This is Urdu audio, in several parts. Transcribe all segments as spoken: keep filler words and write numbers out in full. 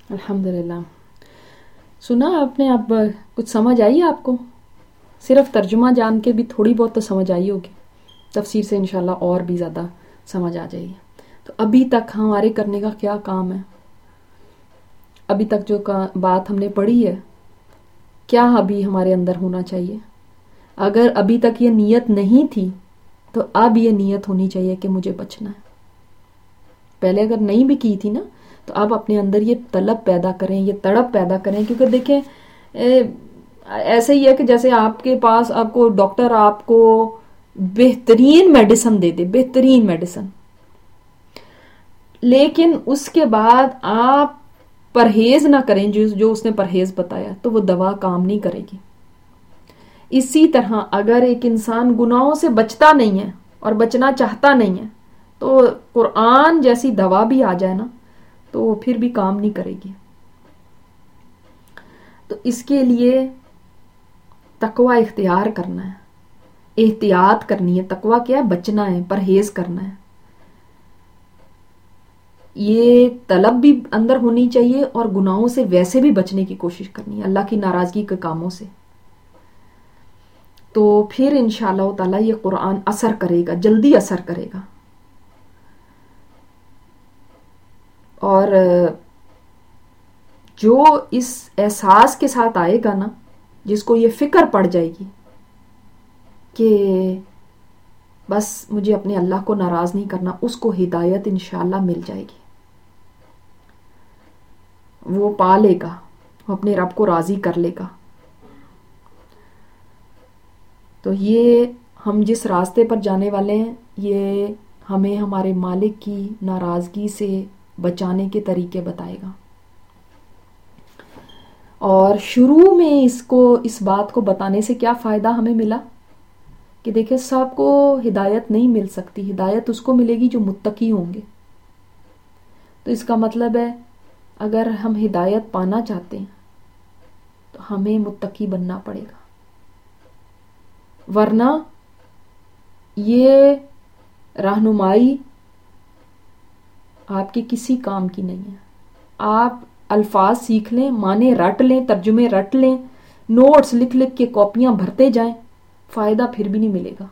الحمدللہ. سنا آپ نے؟ اب کچھ سمجھ آئی آپ کو؟ صرف ترجمہ جان کے بھی تھوڑی بہت تو سمجھ آئی ہوگی، تفسیر سے انشاءاللہ اور بھی زیادہ سمجھ آ جائے گی. تو ابھی تک ہمارے کرنے کا کیا کام ہے؟ ابھی تک جو بات ہم نے پڑھی ہے، کیا ابھی ہمارے اندر ہونا چاہیے؟ اگر ابھی تک یہ نیت نہیں تھی تو اب یہ نیت ہونی چاہیے کہ مجھے بچنا ہے. پہلے اگر نہیں بھی کی تھی نا تو اب اپنے اندر یہ طلب پیدا کریں، یہ تڑپ پیدا کریں. کیونکہ دیکھیں ایسے ہی ہے کہ جیسے آپ کے پاس آپ کو ڈاکٹر آپ کو بہترین میڈیسن دے دے، بہترین میڈیسن، لیکن اس کے بعد آپ پرہیز نہ کریں جو جو اس نے پرہیز بتایا، تو وہ دوا کام نہیں کرے گی. اسی طرح اگر ایک انسان گناہوں سے بچتا نہیں ہے اور بچنا چاہتا نہیں ہے تو قرآن جیسی دوا بھی آ جائے نا تو وہ پھر بھی کام نہیں کرے گی. تو اس کے لیے تقوی اختیار کرنا ہے، احتیاط کرنی ہے. تقوی کیا ہے؟ بچنا ہے، پرہیز کرنا ہے. یہ طلب بھی اندر ہونی چاہیے اور گناہوں سے ویسے بھی بچنے کی کوشش کرنی ہے، اللہ کی ناراضگی کے کاموں سے. تو پھر انشاءاللہ تعالی یہ قرآن اثر کرے گا، جلدی اثر کرے گا. اور جو اس احساس کے ساتھ آئے گا نا، جس کو یہ فکر پڑ جائے گی کہ بس مجھے اپنے اللہ کو ناراض نہیں کرنا، اس کو ہدایت انشاءاللہ مل جائے گی. وہ پا لے گا، وہ اپنے رب کو راضی کر لے گا. تو یہ ہم جس راستے پر جانے والے ہیں یہ ہمیں ہمارے مالک کی ناراضگی سے بچانے کے طریقے بتائے گا. اور شروع میں اس کو اس بات کو بتانے سے کیا فائدہ ہمیں ملا کہ دیکھیں سب کو ہدایت نہیں مل سکتی، ہدایت اس کو ملے گی جو متقی ہوں گے. تو اس کا مطلب ہے اگر ہم ہدایت پانا چاہتے ہیں تو ہمیں متقی بننا پڑے گا، ورنہ یہ رہنمائی آپ کے کسی کام کی نہیں ہے. آپ الفاظ سیکھ لیں، معنی رٹ لیں، ترجمے رٹ لیں، نوٹس لکھ لکھ کے کاپیاں بھرتے جائیں، فائدہ پھر بھی نہیں ملے گا،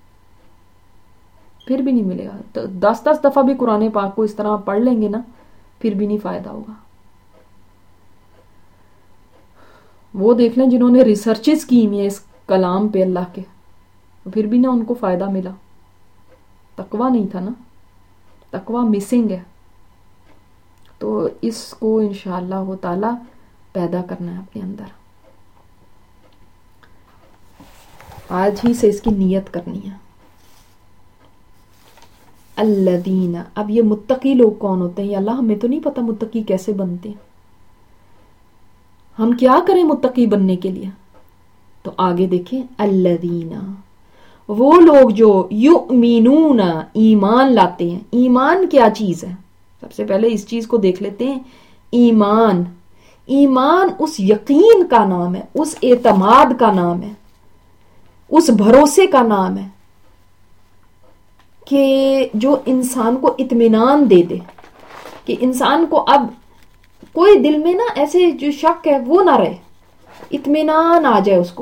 پھر بھی نہیں ملے گا. تو دس دس دفعہ بھی قرآن پاک کو اس طرح پڑھ لیں گے نا پھر بھی نہیں فائدہ ہوگا. وہ دیکھ لیں جنہوں نے ریسرچز کی ہوئی ہیں اس کلام پہ اللہ کے، پھر بھی نہ ان کو فائدہ ملا. تقوی نہیں تھا نا، تقوی مسنگ ہے. تو اس کو انشاءاللہ تعالی پیدا کرنا ہے اپنے اندر. آج ہی سے اس کی نیت کرنی ہے. الذین، اب یہ متقی لوگ کون ہوتے ہیں؟ یا اللہ ہمیں تو نہیں پتا متقی کیسے بنتے ہیں، ہم کیا کریں متقی بننے کے لیے؟ تو آگے دیکھیں، الذین، وہ لوگ جو یؤمنون، ایمان لاتے ہیں. ایمان کیا چیز ہے؟ سب سے پہلے اس چیز کو دیکھ لیتے ہیں. ایمان، ایمان اس یقین کا نام ہے، اس اعتماد کا نام ہے، اس بھروسے کا نام ہے کہ جو انسان کو اطمینان دے دے، کہ انسان کو اب کوئی دل میں نا ایسے جو شک ہے وہ نہ رہے، اطمینان آ جائے اس کو.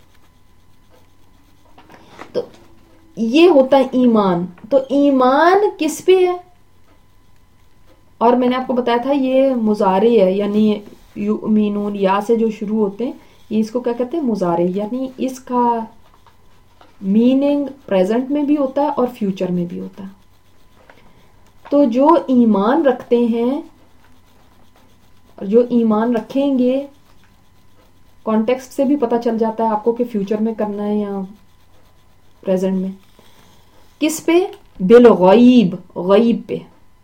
تو یہ ہوتا ہے ایمان. تو ایمان کس پہ ہے؟ اور میں نے آپ کو بتایا تھا یہ مضارع ہے، یعنی یؤمنون یا سے جو شروع ہوتے ہیں یہ اس کو کیا کہتے ہیں؟ مضارع. یعنی اس کا میننگ پریزنٹ میں بھی ہوتا ہے اور فیوچر میں بھی ہوتا ہے. تو جو ایمان رکھتے ہیں اور جو ایمان رکھیں گے، کانٹیکسٹ سے بھی پتہ چل جاتا ہے آپ کو کہ فیوچر میں کرنا ہے یا پریزنٹ میں. کس پہ؟ بالغیب، غیب پہ.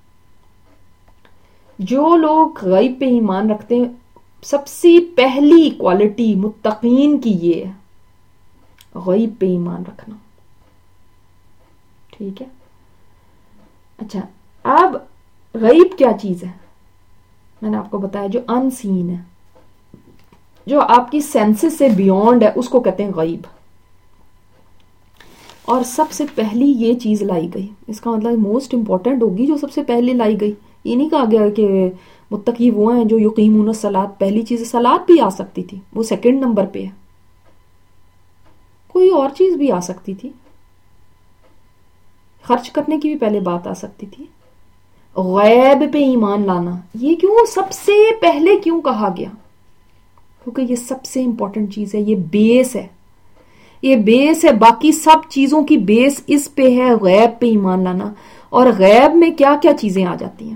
جو لوگ غیب پہ ایمان رکھتے ہیں سب سے پہلی کوالٹی متقین کی یہ ہے، غیب پہ ایمان رکھنا. ٹھیک ہے. اچھا، اب غیب کیا چیز ہے؟ میں نے آپ کو بتایا جو ان سین ہے، جو آپ کی سینسز سے بیونڈ ہے، اس کو کہتے ہیں غیب. اور سب سے پہلی یہ چیز لائی گئی، اس کا مطلب موسٹ امپورٹنٹ ہوگی جو سب سے پہلے لائی گئی. یہ نہیں کہا گیا کہ متقی وہ ہیں جو یقیمون الصلاۃ، پہلی چیز صلاۃ بھی آ سکتی تھی، وہ سیکنڈ نمبر پہ ہے، کوئی اور چیز بھی آ سکتی تھی، خرچ کرنے کی بھی پہلے بات آ سکتی تھی. غیب پہ ایمان لانا، یہ کیوں سب سے پہلے کیوں کہا گیا؟ کیونکہ یہ سب سے امپورٹنٹ چیز ہے، یہ بیس ہے، یہ بیس ہے، باقی سب چیزوں کی بیس اس پہ ہے، غیب پہ ایمان لانا. اور غیب میں کیا کیا چیزیں آ جاتی ہیں؟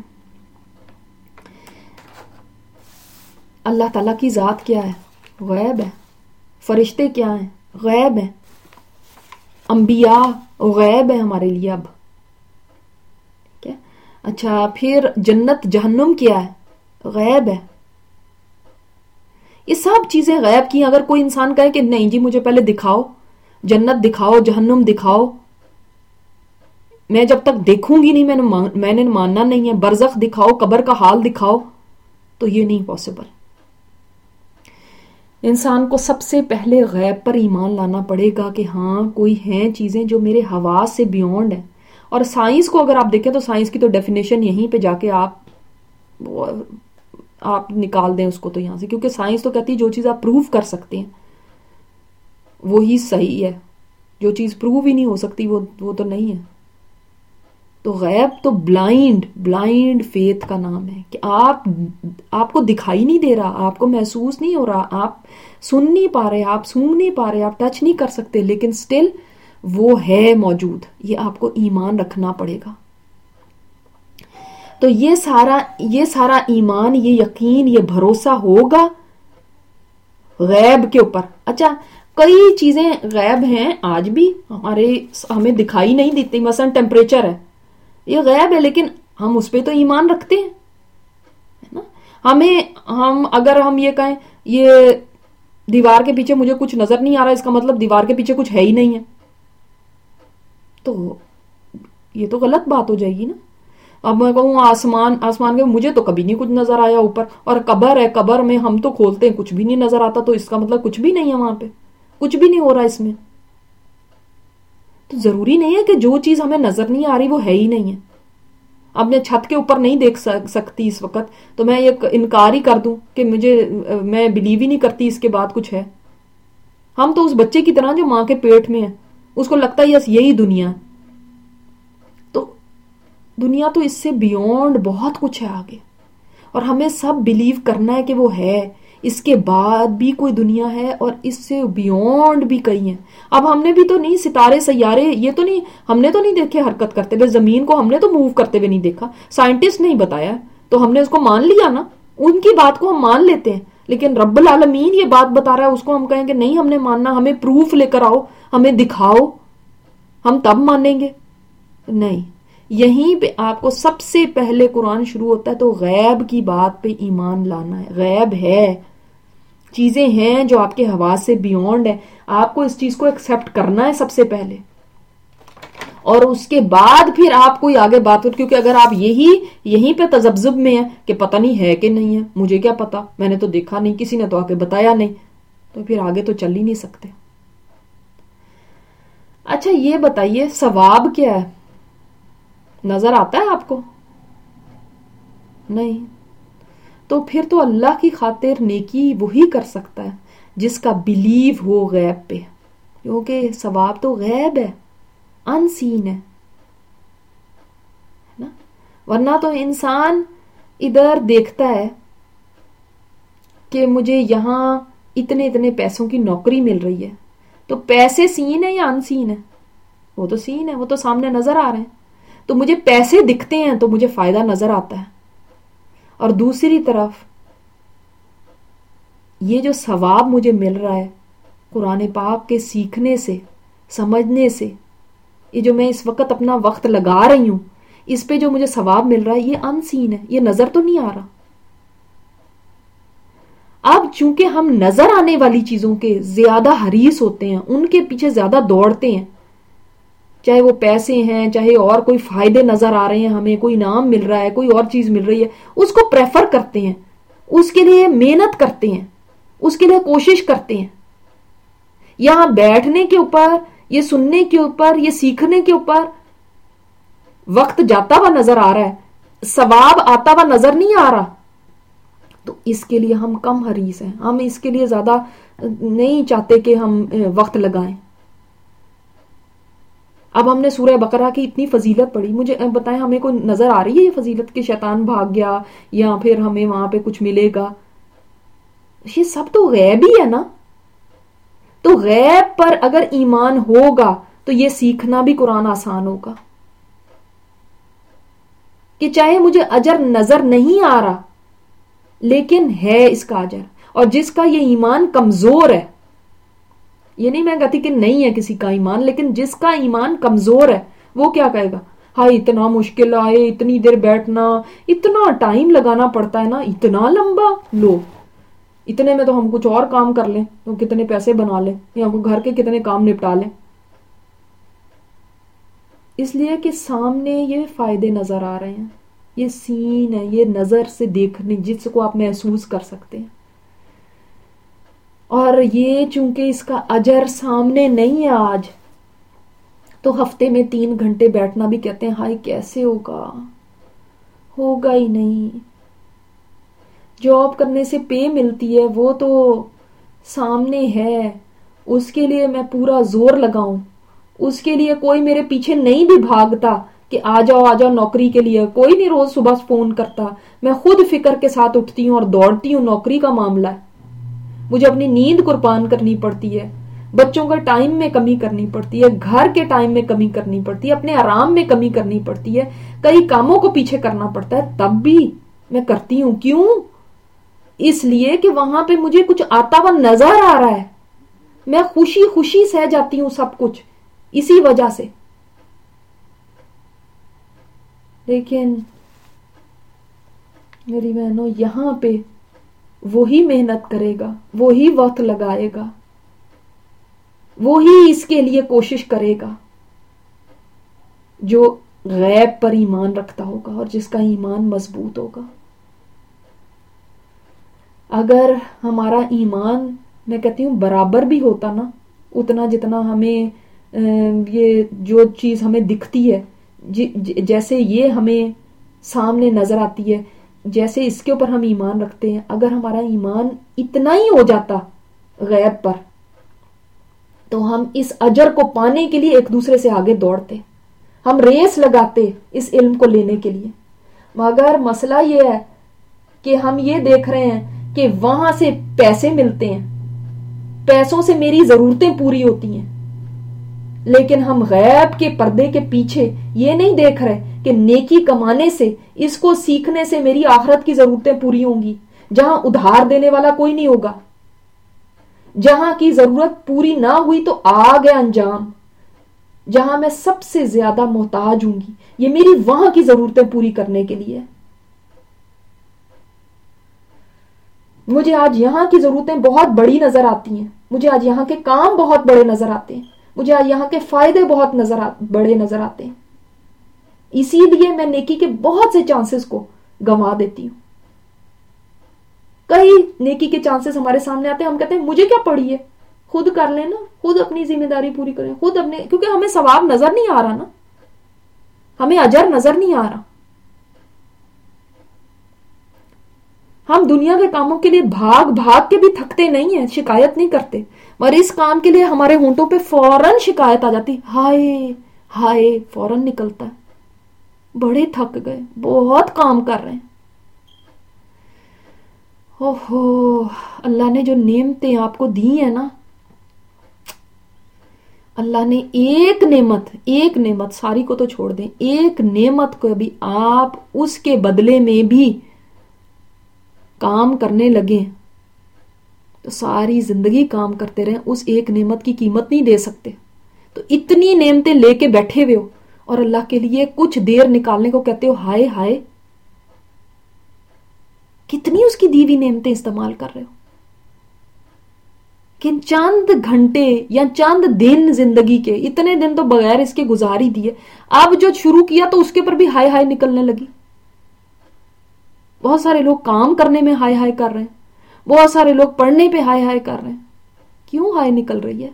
اللہ تعالیٰ کی ذات کیا ہے؟ غیب ہے. فرشتے کیا ہیں؟ غیب ہیں. انبیاء غیب ہے ہمارے لیے اب. ٹھیک ہے. اچھا پھر جنت جہنم کیا ہے؟ غیب ہے. یہ سب چیزیں غیب کی. اگر کوئی انسان کہے کہ نہیں جی مجھے پہلے دکھاؤ، جنت دکھاؤ، جہنم دکھاؤ، میں جب تک دیکھوں گی نہیں میں نے میں نے ماننا نہیں ہے، برزخ دکھاؤ، قبر کا حال دکھاؤ، تو یہ نہیں پاسبل. انسان کو سب سے پہلے غیب پر ایمان لانا پڑے گا کہ ہاں کوئی ہیں چیزیں جو میرے حواس سے بیونڈ ہیں. اور سائنس کو اگر آپ دیکھیں تو سائنس کی تو ڈیفینیشن یہیں پہ جا کے آپ آپ نکال دیں اس کو تو یہاں سے، کیونکہ سائنس تو کہتی ہے جو چیز آپ پروو کر سکتے ہیں وہی صحیح ہے، جو چیز پروو ہی نہیں ہو سکتی وہ وہ تو نہیں ہے. تو غیب تو بلائنڈ بلائنڈ فیتھ کا نام ہے کہ آپ آپ کو دکھائی نہیں دے رہا، آپ کو محسوس نہیں ہو رہا، آپ سن نہیں پا رہے، آپ سونگ نہیں پا رہے، آپ ٹچ نہیں کر سکتے، لیکن سٹل وہ ہے موجود. یہ آپ کو ایمان رکھنا پڑے گا. تو یہ سارا یہ سارا ایمان، یہ یقین، یہ بھروسہ ہوگا غیب کے اوپر. اچھا کئی چیزیں غیب ہیں آج بھی ہمارے ہمیں دکھائی نہیں دیتی، مثلا ٹیمپریچر ہے، یہ غیب ہے لیکن ہم اس پہ تو ایمان رکھتے ہیں نا. ہمیں ہم اگر ہم یہ کہیں یہ دیوار کے پیچھے مجھے کچھ نظر نہیں آ رہا، اس کا مطلب دیوار کے پیچھے کچھ ہے ہی نہیں ہے، تو یہ تو غلط بات ہو جائے گی نا. اب میں کہوں آسمان آسمان کے مجھے تو کبھی نہیں کچھ نظر آیا اوپر، اور قبر ہے، قبر میں ہم تو کھولتے ہیں کچھ بھی نہیں نظر آتا، تو اس کا مطلب کچھ بھی نہیں ہے، وہاں پہ کچھ بھی نہیں ہو رہا اس میں. تو ضروری نہیں ہے کہ جو چیز ہمیں نظر نہیں آ رہی وہ ہے ہی نہیں ہے. اب میں چھت کے اوپر نہیں دیکھ سکتی اس وقت تو میں یہ انکار ہی کر دوں کہ مجھے میں بلیو ہی نہیں کرتی اس کے بعد کچھ ہے. ہم تو اس بچے کی طرح جو ماں کے پیٹ میں ہے، اس کو لگتا ہے یس یہی دنیا. تو دنیا تو اس سے بیونڈ بہت کچھ ہے آگے، اور ہمیں سب بلیو کرنا ہے کہ وہ ہے. اس کے بعد بھی کوئی دنیا ہے اور اس سے بیونڈ بھی کئی ہیں. اب ہم نے بھی تو نہیں ستارے سیارے یہ تو نہیں ہم نے تو نہیں دیکھے حرکت کرتے ہوئے، زمین کو ہم نے تو موو کرتے ہوئے نہیں دیکھا، سائنٹسٹ نہیں بتایا تو ہم نے اس کو مان لیا نا. ان کی بات کو ہم مان لیتے ہیں، لیکن رب العالمین یہ بات بتا رہا ہے اس کو ہم کہیں کہ نہیں ہم نے ماننا، ہمیں پروف لے کر آؤ، ہمیں دکھاؤ، ہم تب مانیں گے. نہیں، یہیں پہ آپ کو سب سے پہلے قرآن شروع ہوتا ہے تو غیب کی بات پہ ایمان لانا ہے. غیب ہے، چیزیں ہیں جو آپ کے حواس سے بیونڈ ہے، آپ کو اس چیز کو ایکسپٹ کرنا ہے سب سے پہلے، اور اس کے بعد پھر آپ کوئی آگے بات ہو. کیونکہ اگر آپ یہی یہیں پہ تذبذب میں ہیں کہ پتہ نہیں ہے کہ نہیں ہے، مجھے کیا پتا، میں نے تو دیکھا نہیں، کسی نے تو آگے بتایا نہیں، تو پھر آگے تو چل ہی نہیں سکتے. اچھا یہ بتائیے ثواب کیا ہے؟ نظر آتا ہے آپ کو؟ نہیں. تو پھر تو اللہ کی خاطر نیکی وہی کر سکتا ہے جس کا بلیو ہو غیب پہ، کیونکہ ثواب تو غیب ہے، ان سین ہے نا. ورنہ تو انسان ادھر دیکھتا ہے کہ مجھے یہاں اتنے اتنے پیسوں کی نوکری مل رہی ہے، تو پیسے سین ہے یا ان سین ہے؟ وہ تو سین ہے، وہ تو سامنے نظر آ رہے ہیں. تو مجھے پیسے دکھتے ہیں تو مجھے فائدہ نظر آتا ہے. اور دوسری طرف یہ جو ثواب مجھے مل رہا ہے قرآن پاک کے سیکھنے سے، سمجھنے سے، یہ جو میں اس وقت اپنا وقت لگا رہی ہوں، اس پہ جو مجھے ثواب مل رہا ہے یہ ان سین ہے، یہ نظر تو نہیں آ رہا. اب چونکہ ہم نظر آنے والی چیزوں کے زیادہ حریص ہوتے ہیں، ان کے پیچھے زیادہ دوڑتے ہیں، چاہے وہ پیسے ہیں، چاہے اور کوئی فائدے نظر آ رہے ہیں، ہمیں کوئی انعام مل رہا ہے، کوئی اور چیز مل رہی ہے، اس کو پریفر کرتے ہیں، اس کے لیے محنت کرتے ہیں، اس کے لیے کوشش کرتے ہیں. یہاں بیٹھنے کے اوپر، یہ سننے کے اوپر، یہ سیکھنے کے اوپر وقت جاتا ہوا نظر آ رہا ہے، ثواب آتا ہوا نظر نہیں آ رہا. تو اس کے لیے ہم کم حریص ہیں، ہم اس کے لیے زیادہ نہیں چاہتے کہ ہم وقت لگائیں۔ اب ہم نے سورہ بقرہ کی اتنی فضیلت پڑھی، مجھے بتائیں ہمیں کوئی نظر آ رہی ہے یہ فضیلت کہ شیطان بھاگ گیا یا پھر ہمیں وہاں پہ کچھ ملے گا؟ یہ سب تو غیب ہی ہے نا۔ تو غیب پر اگر ایمان ہوگا تو یہ سیکھنا بھی قرآن آسان ہوگا کہ چاہے مجھے اجر نظر نہیں آ رہا لیکن ہے اس کا اجر۔ اور جس کا یہ ایمان کمزور ہے، یہ نہیں میں کہتی کہ نہیں ہے کسی کا ایمان، لیکن جس کا ایمان کمزور ہے وہ کیا کہے گا؟ ہائی اتنا مشکل آئے، اتنی دیر بیٹھنا، اتنا ٹائم لگانا پڑتا ہے نا، اتنا لمبا، لو اتنے میں تو ہم کچھ اور کام کر لیں تو کتنے پیسے بنا لیں یا گھر کے کتنے کام نپٹا لیں۔ اس لیے کہ سامنے یہ فائدے نظر آ رہے ہیں، یہ سین ہے، یہ نظر سے دیکھنے جس کو آپ محسوس کر سکتے ہیں، اور یہ چونکہ اس کا اجر سامنے نہیں ہے آج، تو ہفتے میں تین گھنٹے بیٹھنا بھی کہتے ہیں ہائی کیسے ہوگا، ہوگا ہی نہیں۔ جاب کرنے سے پے ملتی ہے وہ تو سامنے ہے، اس کے لیے میں پورا زور لگاؤں، اس کے لیے کوئی میرے پیچھے نہیں بھی بھاگتا کہ آ جاؤ آ جاؤ نوکری کے لیے، کوئی نہیں روز صبح فون کرتا، میں خود فکر کے ساتھ اٹھتی ہوں اور دوڑتی ہوں۔ نوکری کا معاملہ ہے، مجھے اپنی نیند قربان کرنی پڑتی ہے، بچوں کا ٹائم میں کمی کرنی پڑتی ہے، گھر کے ٹائم میں کمی کرنی پڑتی ہے، اپنے آرام میں کمی کرنی پڑتی ہے، کئی کاموں کو پیچھے کرنا پڑتا ہے، تب بھی میں کرتی ہوں۔ کیوں؟ اس لیے کہ وہاں پہ مجھے کچھ آتا ہوا نظر آ رہا ہے، میں خوشی خوشی سہ جاتی ہوں سب کچھ اسی وجہ سے۔ لیکن میری بہنوں یہاں پہ وہی محنت کرے گا، وہی وقت لگائے گا، وہی اس کے لیے کوشش کرے گا جو غیب پر ایمان رکھتا ہوگا اور جس کا ایمان مضبوط ہوگا۔ اگر ہمارا ایمان میں کہتی ہوں برابر بھی ہوتا نا، اتنا جتنا ہمیں یہ جو چیز ہمیں دکھتی ہے، جیسے یہ ہمیں سامنے نظر آتی ہے، جیسے اس کے اوپر ہم ایمان رکھتے ہیں، اگر ہمارا ایمان اتنا ہی ہو جاتا غیب پر تو ہم اس اجر کو پانے کے لیے ایک دوسرے سے آگے دوڑتے، ہم ریس لگاتے اس علم کو لینے کے لیے۔ مگر مسئلہ یہ ہے کہ ہم یہ دیکھ رہے ہیں کہ وہاں سے پیسے ملتے ہیں، پیسوں سے میری ضرورتیں پوری ہوتی ہیں، لیکن ہم غیب کے پردے کے پیچھے یہ نہیں دیکھ رہے کہ نیکی کمانے سے، اس کو سیکھنے سے میری آخرت کی ضرورتیں پوری ہوں گی، جہاں ادھار دینے والا کوئی نہیں ہوگا، جہاں کی ضرورت پوری نہ ہوئی تو آ گیا انجام، جہاں میں سب سے زیادہ محتاج ہوں گی، یہ میری وہاں کی ضرورتیں پوری کرنے کے لیے۔ مجھے آج یہاں کی ضرورتیں بہت بڑی نظر آتی ہیں، مجھے آج یہاں کے کام بہت بڑے نظر آتے ہیں، مجھے آج یہاں کے فائدے بہت نظر آ, بڑے نظر آتے ہیں، اسی لیے میں نیکی کے بہت سے چانسز کو گنوا دیتی ہوں۔ کئی نیکی کے چانسز ہمارے سامنے آتے ہیں، ہم کہتے ہیں مجھے کیا پڑی ہے، خود کر لینا، خود اپنی ذمہ داری پوری کریں، خود اپنے، کیونکہ ہمیں ثواب نظر نہیں آ رہا نا، ہمیں اجر نظر نہیں آ رہا۔ ہم دنیا کے کاموں کے لیے بھاگ بھاگ کے بھی تھکتے نہیں ہیں، شکایت نہیں کرتے، اور اس کام کے لیے ہمارے ہونٹوں پہ فوراً شکایت آ جاتی، ہائے ہائے فوراً نکلتا ہے، بڑے تھک گئے، بہت کام کر رہے ہیں۔ اوہو، اللہ نے جو نعمتیں آپ کو دی ہیں نا، اللہ نے ایک نعمت ایک نعمت ساری کو تو چھوڑ دیں، ایک نعمت کو بھی آپ اس کے بدلے میں بھی کام کرنے لگے تو ساری زندگی کام کرتے رہیں، اس ایک نعمت کی قیمت نہیں دے سکتے۔ تو اتنی نعمتیں لے کے بیٹھے ہوئے ہو اور اللہ کے لیے کچھ دیر نکالنے کو کہتے ہو، ہائے ہائے کتنی اس کی دی ہوئی نعمتیں استعمال کر رہے ہو، کہ چند گھنٹے یا چند دن زندگی کے، اتنے دن تو بغیر اس کے گزار ہی دیے، اب جو شروع کیا تو اس کے اوپر بھی ہائے ہائے نکلنے لگی۔ بہت سارے لوگ کام کرنے میں ہائے ہائے کر رہے ہیں، بہت سارے لوگ پڑھنے پہ ہائے ہائے کر رہے ہیں۔ کیوں ہائے نکل رہی ہے؟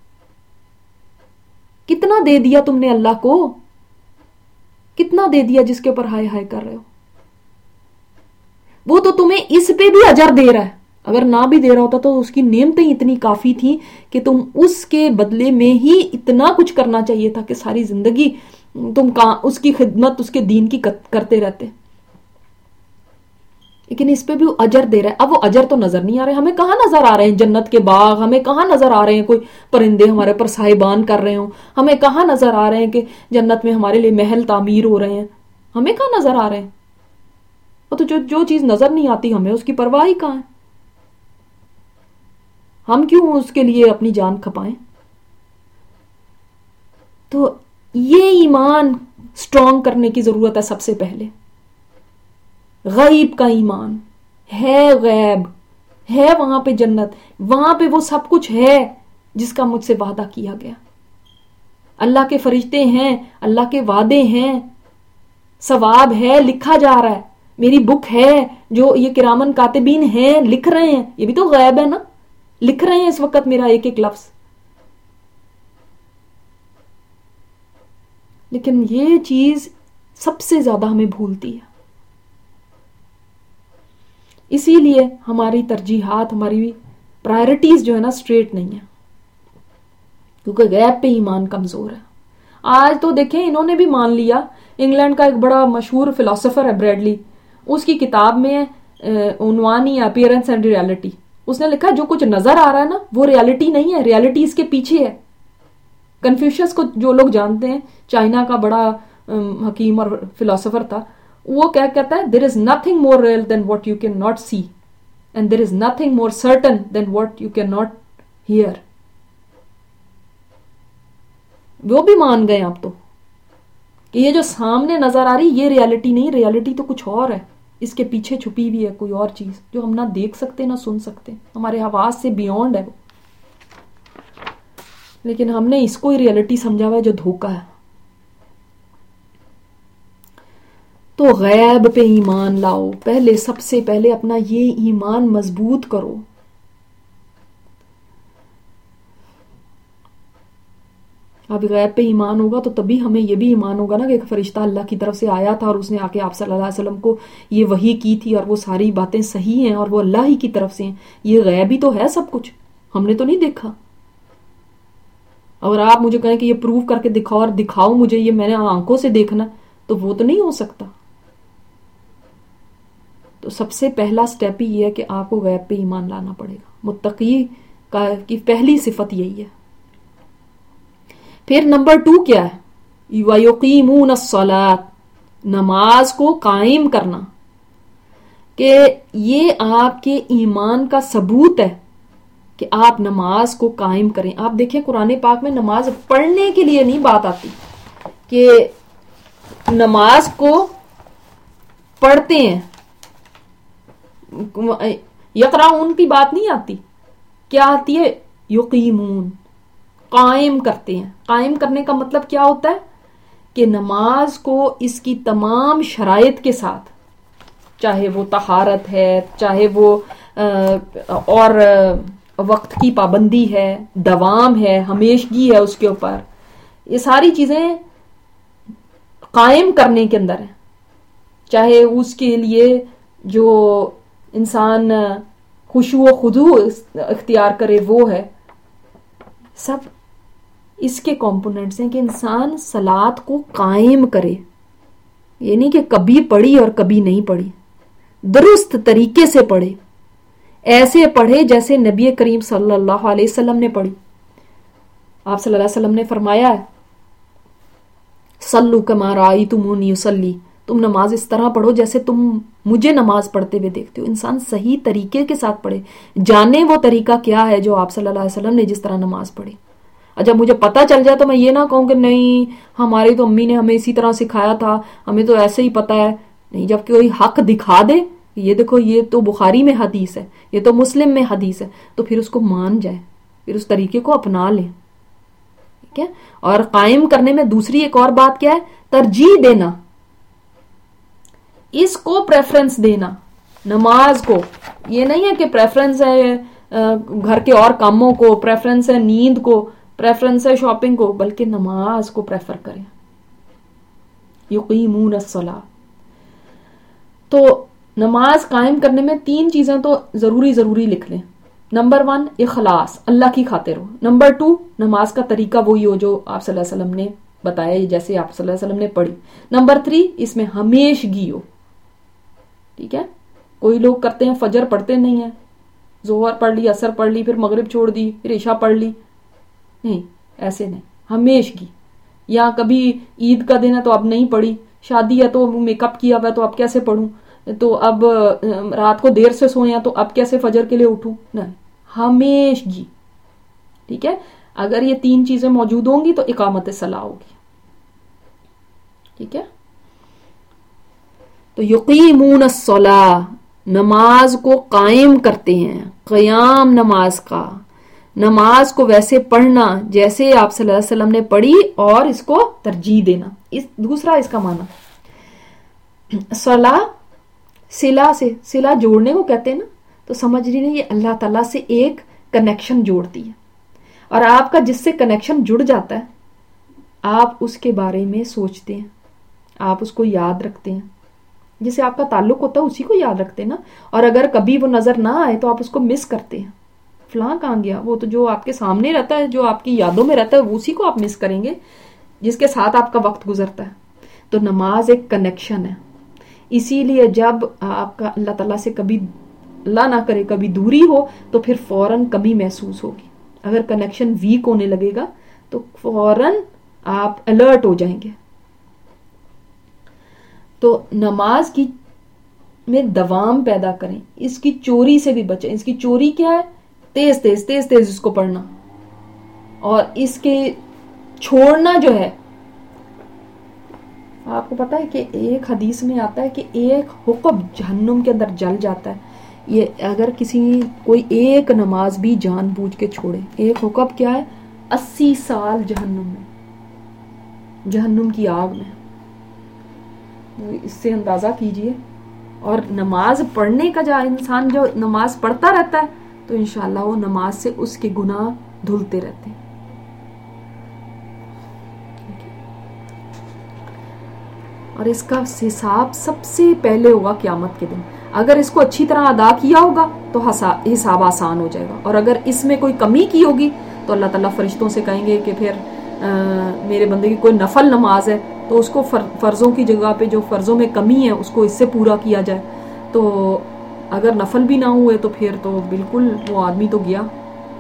کتنا دے دیا تم نے اللہ کو؟ کتنا دے دیا جس کے اوپر ہائے ہائے کر رہے ہو؟ وہ تو تمہیں اس پہ بھی اجر دے رہا ہے. اگر نہ بھی دے رہا ہوتا تو اس کی نعمتیں اتنی کافی تھی کہ تم اس کے بدلے میں ہی اتنا کچھ کرنا چاہیے تھا کہ ساری زندگی تم اس کی خدمت اس کے دین کی کرتے رہتے. لیکن اس پہ بھی اجر دے رہا ہے. اب وہ اجر تو نظر نہیں آ رہے. ہمیں کہاں نظر آ رہے ہیں جنت کے باغ؟ ہمیں کہاں نظر آ رہے ہیں کوئی پرندے ہمارے پر سائبان کر رہے ہوں؟ ہمیں کہاں نظر آ رہے ہیں کہ جنت میں ہمارے لیے محل تعمیر ہو رہے ہیں؟ ہمیں کہاں نظر آ رہے ہیں؟ تو جو جو چیز نظر نہیں آتی ہمیں اس کی پرواہ ہی کہاں ہے؟ ہم کیوں اس کے لیے اپنی جان کھپائیں؟ تو یہ ایمان سٹرونگ کرنے کی ضرورت ہے. سب سے پہلے غیب کا ایمان ہے. غیب ہے، وہاں پہ جنت، وہاں پہ وہ سب کچھ ہے جس کا مجھ سے وعدہ کیا گیا. اللہ کے فرشتے ہیں، اللہ کے وعدے ہیں، ثواب ہے، لکھا جا رہا ہے. میری بک ہے جو یہ کرامن کاتبین ہیں لکھ رہے ہیں. یہ بھی تو غیب ہے نا، لکھ رہے ہیں اس وقت میرا ایک ایک لفظ. لیکن یہ چیز سب سے زیادہ ہمیں بھولتی ہے. اسی لیے ہماری ترجیحات، ہماری پرائرٹیز جو ہے نا اسٹریٹ نہیں ہے، کیونکہ غیب پہ ایمان کمزور ہے. آج تو دیکھیں انہوں نے بھی مان لیا. انگلینڈ کا ایک بڑا مشہور فلاسفر ہے بریڈلی، اس کی کتاب میں عنوان ہی اپیئرنس اینڈ ریالٹی. اس نے لکھا جو کچھ نظر آ رہا ہے نا وہ ریالٹی نہیں ہے، ریالٹی اس کے پیچھے ہے. کنفیوشس کو جو لوگ جانتے ہیں، چائنا کا بڑا حکیم اور فلاسفر تھا، وہ کیا کہتا ہے؟ There is nothing more real than what you can not see and there is nothing more certain than what you can not hear. وہ بھی مان گئے اب تو کہ یہ جو سامنے نظر آ رہی یہ ریالٹی نہیں، ریالٹی تو کچھ اور ہے. اس کے پیچھے چھپی بھی ہے کوئی اور چیز جو ہم نہ دیکھ سکتے نہ سن سکتے، ہمارے حواس سے بیونڈ ہے وہ. لیکن ہم نے اس کو ہی ریالٹی سمجھا ہوا ہے جو دھوکا ہے. تو غیب پہ ایمان لاؤ. پہلے سب سے پہلے اپنا یہ ایمان مضبوط کرو. اب غیب پہ ایمان ہوگا تو تبھی ہمیں یہ بھی ایمان ہوگا نا کہ ایک فرشتہ اللہ کی طرف سے آیا تھا اور اس نے آ کے آپ صلی اللہ علیہ وسلم کو یہ وحی کی تھی اور وہ ساری باتیں صحیح ہیں اور وہ اللہ ہی کی طرف سے ہیں. یہ غیب ہی تو ہے سب کچھ، ہم نے تو نہیں دیکھا. اگر آپ مجھے کہیں کہ یہ پروف کر کے دکھاؤ اور دکھاؤ مجھے یہ میں نے آنکھوں سے دیکھنا، تو وہ تو نہیں ہو سکتا. تو سب سے پہلا سٹیپ ہی یہ ہے کہ آپ کو غیب پہ ایمان لانا پڑے گا. متقی کا کی پہلی صفت یہی ہے. پھر نمبر ٹو کیا ہے؟ وَيُقِيمُونَ الصَّلَاةَ، نماز کو قائم کرنا. کہ یہ آپ کے ایمان کا ثبوت ہے کہ آپ نماز کو قائم کریں. آپ دیکھیں قرآن پاک میں نماز پڑھنے کے لیے نہیں بات آتی کہ نماز کو پڑھتے ہیں، یقرؤون کی بات نہیں آتی. کیا آتی ہے؟ یقیمون، قائم کرتے ہیں. قائم کرنے کا مطلب کیا ہوتا ہے؟ کہ نماز کو اس کی تمام شرائط کے ساتھ، چاہے وہ طہارت ہے، چاہے وہ اور وقت کی پابندی ہے، دوام ہے، ہمیشگی ہے اس کے اوپر، یہ ساری چیزیں قائم کرنے کے اندر ہیں. چاہے اس کے لیے جو انسان خشوع و خضوع اختیار کرے وہ ہے، سب اس کے کمپوننٹس ہیں کہ انسان صلات کو قائم کرے. یہ نہیں کہ کبھی پڑھی اور کبھی نہیں پڑھی، درست طریقے سے پڑھے، ایسے پڑھے جیسے نبی کریم صلی اللہ علیہ وسلم نے پڑھی. آپ صلی اللہ علیہ وسلم نے فرمایا ہے صلو کما رأیتمونی اصلی، تم نماز اس طرح پڑھو جیسے تم مجھے نماز پڑھتے ہوئے دیکھتے ہو. انسان صحیح طریقے کے ساتھ پڑھے، جانے وہ طریقہ کیا ہے جو آپ صلی اللہ علیہ وسلم نے جس طرح نماز پڑھی. جب مجھے پتہ چل جائے تو میں یہ نہ کہوں کہ نہیں ہماری تو امی نے ہمیں اسی طرح سکھایا تھا، ہمیں تو ایسے ہی پتہ ہے. نہیں، جب کوئی حق دکھا دے، یہ دیکھو یہ تو بخاری میں حدیث ہے، یہ تو مسلم میں حدیث ہے، تو پھر اس کو مان جائے، پھر اس طریقے کو اپنا لیں. ٹھیک ہے. اور قائم کرنے میں دوسری ایک اور بات کیا ہے؟ ترجیح دینا، اس کو پریفرنس دینا. نماز کو یہ نہیں ہے کہ پریفرنس ہے گھر کے اور کاموں کو، پریفرنس ہے نیند کو، پریفرنس ہے شاپنگ کو، بلکہ نماز کو پریفر کریں. یقیمون الصلاۃ. تو نماز قائم کرنے میں تین چیزیں تو ضروری ضروری لکھ لیں. نمبر ون اخلاص، اللہ کی خاطر ہو. نمبر ٹو نماز کا طریقہ وہی ہو جو آپ صلی اللہ علیہ وسلم نے بتایا، جیسے آپ صلی اللہ علیہ وسلم نے پڑھی. نمبر تھری اس میں ہمیشگی ہو. ٹھیک ہے، کوئی لوگ کرتے ہیں فجر پڑھتے نہیں ہیں، ظہر پڑھ لی، عصر پڑھ لی، پھر مغرب چھوڑ دی، پھر عشاء پڑھ لی. نہیں، ایسے نہیں، ہمیشگی. یا کبھی عید کا دن ہے تو اب نہیں پڑھی، شادی ہے تو میک اپ کیا ہوا تو اب کیسے پڑھوں، تو اب رات کو دیر سے سویا تو اب کیسے فجر کے لیے اٹھوں. نہیں، ہمیشگی. ٹھیک ہے، اگر یہ تین چیزیں موجود ہوں گی تو اقامت صلاح ہوگی. ٹھیک ہے، تو یقیمون الصلاۃ، نماز کو قائم کرتے ہیں. قیام نماز کا، نماز کو ویسے پڑھنا جیسے آپ صلی اللہ علیہ وسلم نے پڑھی اور اس کو ترجیح دینا. اس دوسرا اس کا معنی صلاح صلہ سے، صلہ جوڑنے کو کہتے ہیں نا، تو سمجھ رہی نا یہ اللہ تعالیٰ سے ایک کنیکشن جوڑتی ہے. اور آپ کا جس سے کنیکشن جڑ جاتا ہے آپ اس کے بارے میں سوچتے ہیں، آپ اس کو یاد رکھتے ہیں. جسے آپ کا تعلق ہوتا ہے اسی کو یاد رکھتے ہیں نا. اور اگر کبھی وہ نظر نہ آئے تو آپ اس کو مس کرتے ہیں، فلاں کہاں گیا. وہ تو جو آپ کے سامنے رہتا ہے، جو آپ کی یادوں میں رہتا ہے، اسی کو آپ مس کریں گے جس کے ساتھ آپ کا وقت گزرتا ہے. تو نماز ایک کنیکشن ہے. اسی لیے جب آپ کا اللہ تعالیٰ سے کبھی اللہ نہ کرے کبھی دوری ہو تو پھر فوراً کمی محسوس ہوگی. اگر کنیکشن ویک ہونے لگے گا تو فوراً آپ الرٹ ہو جائیں گے. تو نماز کی میں دوام پیدا کریں، اس کی چوری سے بھی بچیں. اس کی چوری کیا ہے؟ تیز تیز تیز تیز اس کو پڑھنا، اور اس کے چھوڑنا جو ہے، آپ کو پتا ہے کہ ایک حدیث میں آتا ہے کہ ایک حقب جہنم کے اندر جل جاتا ہے. یہ اگر کسی کوئی ایک نماز بھی جان بوجھ کے چھوڑے، ایک حقب کیا ہے؟ اسی سال جہنم میں، جہنم کی آگ میں. اس سے اندازہ کیجئے. اور نماز پڑھنے کا جو انسان جو نماز پڑھتا رہتا ہے تو انشاءاللہ وہ نماز سے اس کے گناہ دھلتے رہتے ہیں. اور اس کا حساب سب سے پہلے ہوگا قیامت کے دن. اگر اس کو اچھی طرح ادا کیا ہوگا تو حساب آسان ہو جائے گا، اور اگر اس میں کوئی کمی کی ہوگی تو اللہ تعالیٰ فرشتوں سے کہیں گے کہ پھر میرے بندے کی کوئی نفل نماز ہے تو اس کو فرضوں کی جگہ پہ جو فرضوں میں کمی ہے اس کو اس سے پورا کیا جائے. تو اگر نفل بھی نہ ہوئے تو پھر تو بالکل وہ آدمی تو گیا.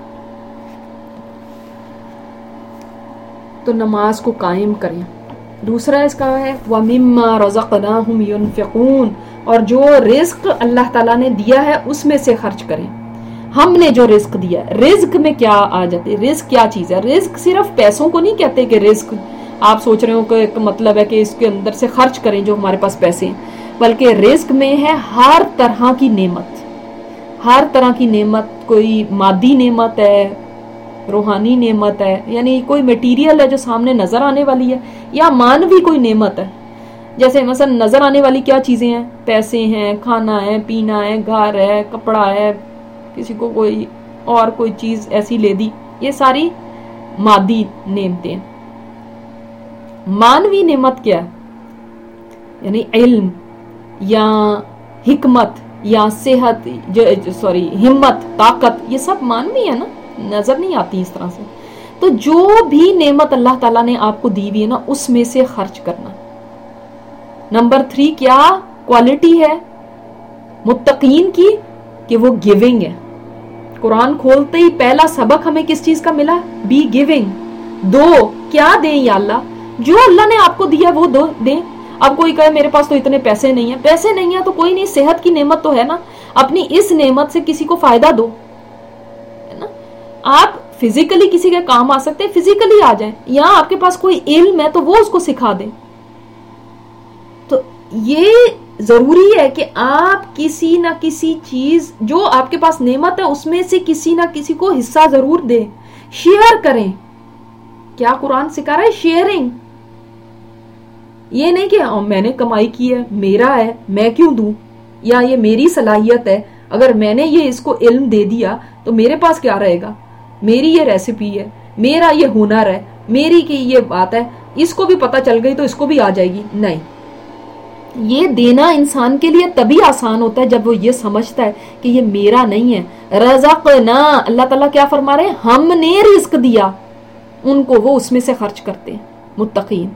تو نماز کو قائم کریں. دوسرا اس کا ہے وَمِمَّا رَزَقْنَاهُمْ يُنْفِقُونَ، اور جو رزق اللہ تعالیٰ نے دیا ہے اس میں سے خرچ کریں. ہم نے جو رزق دیا ہے، رزق میں کیا آ جاتے؟ رزق کیا چیز ہے؟ رزق صرف پیسوں کو نہیں کہتے کہ رزق آپ سوچ رہے ہو کہ ایک مطلب ہے کہ اس کے اندر سے خرچ کریں جو ہمارے پاس پیسے ہیں، بلکہ رزق میں ہے ہر طرح کی نعمت. ہر طرح کی نعمت، کوئی مادی نعمت ہے، روحانی نعمت ہے، یعنی کوئی میٹیریل ہے جو سامنے نظر آنے والی ہے، یا مانوی کوئی نعمت ہے. جیسے مثلا نظر آنے والی کیا چیزیں ہیں؟ پیسے ہیں، کھانا ہے، پینا ہے، گھر ہے، کپڑا ہے، کسی کو کوئی اور کوئی چیز ایسی لے دی، یہ ساری مادی نعمتیں ہیں. مانوی نعمت کیا ہے؟ یعنی علم یا حکمت یا صحت، سوری ہمت، طاقت، یہ سب مانوی ہے نا، نظر نہیں آتی اس طرح سے. تو جو بھی نعمت اللہ تعالیٰ نے آپ کو دی ہوئی ہے نا اس میں سے خرچ کرنا. نمبر تھری کیا کوالٹی ہے متقین کی؟ کہ وہ گیونگ ہے. قرآن کھولتے ہی پہلا سبق ہمیں کس چیز کا ملا؟ Be giving. دو کیا دیں یا اللہ؟ جو اللہ نے آپ کو دیا وہ دو دیں. اب کوئی کہے میرے پاس تو اتنے پیسے نہیں ہیں، پیسے نہیں ہیں تو کوئی نہیں، صحت کی نعمت تو ہے نا، اپنی اس نعمت سے کسی کو فائدہ دو. ہے نا، آپ فزیکلی کسی کے کام آ سکتے ہیں، فزیکلی آ جائیں، یا آپ کے پاس کوئی علم ہے تو وہ اس کو سکھا دیں. تو یہ ضروری ہے کہ آپ کسی نہ کسی چیز جو آپ کے پاس نعمت ہے اس میں سے کسی نہ کسی کو حصہ ضرور دیں، شیئر کریں. کیا قرآن سکھا رہا ہے؟ شیئرنگ. یہ نہیں کہ میں نے کمائی کی ہے، میرا ہے، میں کیوں دوں، یا یہ میری صلاحیت ہے، اگر میں نے یہ اس کو علم دے دیا تو میرے پاس کیا رہے گا، میری یہ ریسیپی ہے، میرا یہ ہنر ہے، میری کی یہ بات ہے، اس کو بھی پتہ چل گئی تو اس کو بھی آ جائے گی. نہیں، یہ دینا انسان کے لیے تبھی آسان ہوتا ہے جب وہ یہ سمجھتا ہے کہ یہ میرا نہیں ہے. رزقنا، اللہ تعالیٰ کیا فرما رہے ہیں؟ ہم نے رزق دیا ان کو، وہ اس میں سے خرچ کرتے ہیں متقین.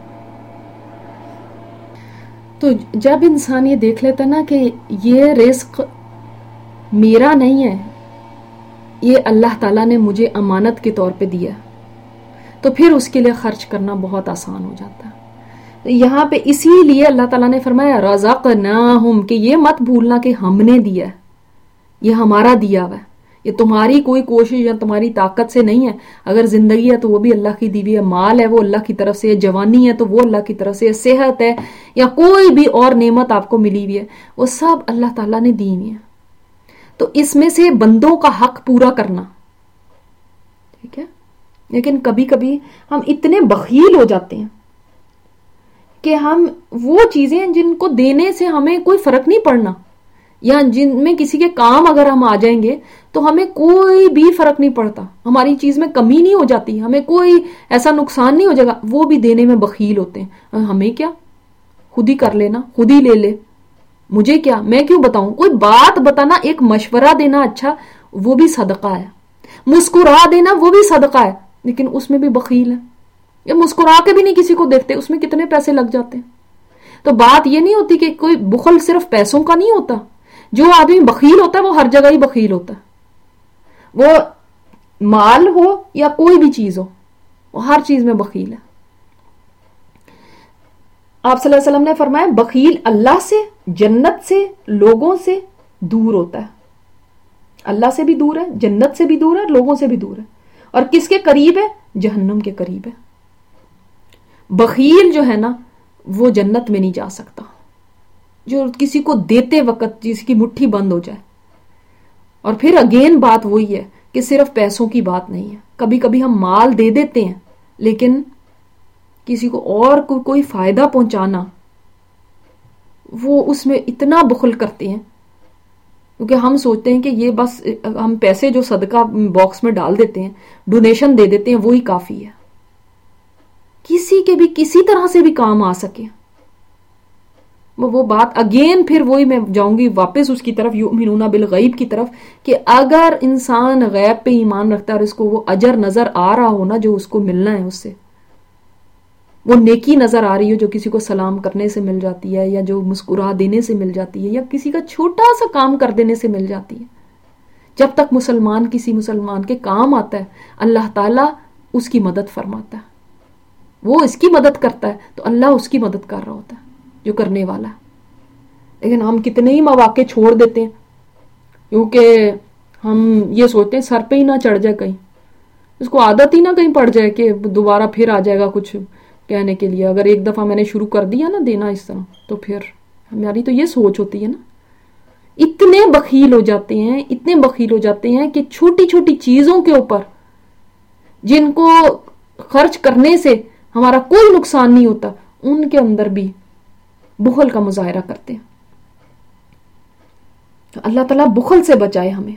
تو جب انسان یہ دیکھ لیتا نا کہ یہ رزق میرا نہیں ہے، یہ اللہ تعالیٰ نے مجھے امانت کے طور پہ دیا، تو پھر اس کے لیے خرچ کرنا بہت آسان ہو جاتا ہے. یہاں پہ اسی لیے اللہ تعالیٰ نے فرمایا رزقناہم، کہ یہ مت بھولنا کہ ہم نے دیا ہے، یہ ہمارا دیا ہوا ہے، یہ تمہاری کوئی کوشش یا تمہاری طاقت سے نہیں ہے. اگر زندگی ہے تو وہ بھی اللہ کی دی ہوئی ہے، مال ہے وہ اللہ کی طرف سے ہے، جوانی ہے تو وہ اللہ کی طرف سے ہے، صحت ہے یا کوئی بھی اور نعمت آپ کو ملی ہوئی ہے، وہ سب اللہ تعالیٰ نے دی ہوئی ہے. تو اس میں سے بندوں کا حق پورا کرنا، ٹھیک ہے. لیکن کبھی کبھی ہم اتنے بخیل ہو جاتے ہیں کہ ہم وہ چیزیں جن کو دینے سے ہمیں کوئی فرق نہیں پڑنا، یا جن میں کسی کے کام اگر ہم آ جائیں گے تو ہمیں کوئی بھی فرق نہیں پڑتا، ہماری چیز میں کمی نہیں ہو جاتی، ہمیں کوئی ایسا نقصان نہیں ہو جائے گا، وہ بھی دینے میں بخیل ہوتے ہیں. ہمیں کیا، خود ہی کر لینا، خود ہی لے لے، مجھے کیا، میں کیوں بتاؤں. کوئی بات بتانا، ایک مشورہ دینا اچھا، وہ بھی صدقہ ہے. مسکرا دینا وہ بھی صدقہ ہے، لیکن اس میں بھی بخیل ہے. یہ مسکرا کے بھی نہیں کسی کو دیکھتے، اس میں کتنے پیسے لگ جاتے ہیں. تو بات یہ نہیں ہوتی کہ کوئی بخل صرف پیسوں کا نہیں ہوتا. جو آدمی بخیل ہوتا ہے وہ ہر جگہ ہی بخیل ہوتا ہے، وہ مال ہو یا کوئی بھی چیز ہو، وہ ہر چیز میں بخیل ہے. آپ صلی اللہ علیہ وسلم نے فرمایا بخیل اللہ سے، جنت سے، لوگوں سے دور ہوتا ہے. اللہ سے بھی دور ہے، جنت سے بھی دور ہے، لوگوں سے بھی دور ہے. اور کس کے قریب ہے؟ جہنم کے قریب ہے. بخیل جو ہے نا وہ جنت میں نہیں جا سکتا، جو کسی کو دیتے وقت جس کی مٹھی بند ہو جائے. اور پھر اگین بات وہی ہے کہ صرف پیسوں کی بات نہیں ہے. کبھی کبھی ہم مال دے دیتے ہیں لیکن کسی کو اور کو کوئی فائدہ پہنچانا، وہ اس میں اتنا بخل کرتے ہیں کیونکہ ہم سوچتے ہیں کہ یہ بس ہم پیسے جو صدقہ باکس میں ڈال دیتے ہیں، ڈونیشن دے دیتے ہیں، وہی کافی ہے. کسی کے بھی کسی طرح سے بھی کام آ سکے، وہ بات اگین پھر وہی میں جاؤں گی واپس اس کی طرف، یؤمنون بالغیب کی طرف، کہ اگر انسان غیب پہ ایمان رکھتا ہے اور اس کو وہ اجر نظر آ رہا ہو نا جو اس کو ملنا ہے، اس سے وہ نیکی نظر آ رہی ہو جو کسی کو سلام کرنے سے مل جاتی ہے، یا جو مسکرا دینے سے مل جاتی ہے، یا کسی کا چھوٹا سا کام کر دینے سے مل جاتی ہے، جب تک مسلمان کسی مسلمان کے کام آتا ہے اللہ تعالیٰ اس کی مدد فرماتا ہے، وہ اس کی مدد کرتا ہے تو اللہ اس کی مدد کر رہا ہوتا ہے جو کرنے والا ہے. لیکن ہم کتنے ہی مواقع چھوڑ دیتے ہیں کیونکہ ہم یہ سوچتے ہیں سر پہ ہی نہ چڑھ جائے، کہیں اس کو عادت ہی نہ کہیں پڑ جائے کہ دوبارہ پھر آ جائے گا کچھ کہنے کے لیے. اگر ایک دفعہ میں نے شروع کر دیا نا دینا اس طرح تو پھر ہماری تو یہ سوچ ہوتی ہے نا. اتنے بخیل ہو جاتے ہیں، اتنے بخیل ہو جاتے ہیں کہ چھوٹی چھوٹی چیزوں کے اوپر جن کو خرچ کرنے سے ہمارا کوئی نقصان نہیں ہوتا، ان کے اندر بھی بخل کا مظاہرہ کرتے ہیں. تو اللہ تعالیٰ بخل سے بچائے ہمیں.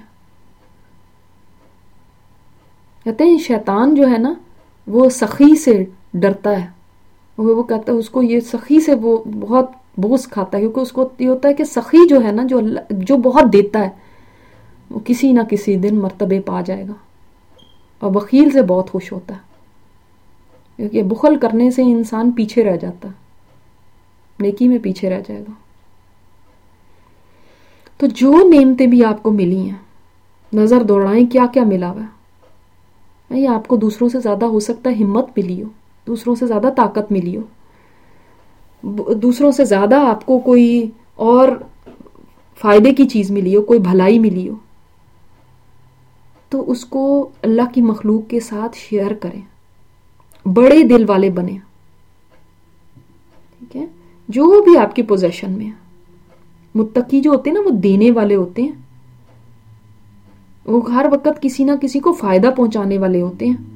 کہتے ہیں شیطان جو ہے نا وہ سخی سے ڈرتا ہے، وہ کہتا ہے اس کو یہ سخی سے وہ بہت بغض کھاتا ہے، کیونکہ اس کو یہ ہوتا ہے کہ سخی جو ہے نا جو جو بہت دیتا ہے وہ کسی نہ کسی دن مرتبے پا جائے گا، اور بخیل سے بہت خوش ہوتا ہے، کیونکہ بخل کرنے سے انسان پیچھے رہ جاتا ہے، نیکی میں پیچھے رہ جائے گا. تو جو نعمتیں بھی آپ کو ملی ہیں نظر دوڑائیں کیا کیا ملا ہوا ہے. نہیں آپ کو دوسروں سے زیادہ ہو سکتا ہے ہمت ملی ہو، دوسروں سے زیادہ طاقت ملی ہو، دوسروں سے زیادہ آپ کو کوئی اور فائدے کی چیز ملی ہو، کوئی بھلائی ملی ہو، تو اس کو اللہ کی مخلوق کے ساتھ شیئر کریں، بڑے دل والے بنیں. ٹھیک ہے، جو بھی آپ کی پوزیشن میں ہے. متقی جو ہوتے ہیں نا وہ دینے والے ہوتے ہیں، وہ ہر وقت کسی نہ کسی کو فائدہ پہنچانے والے ہوتے ہیں.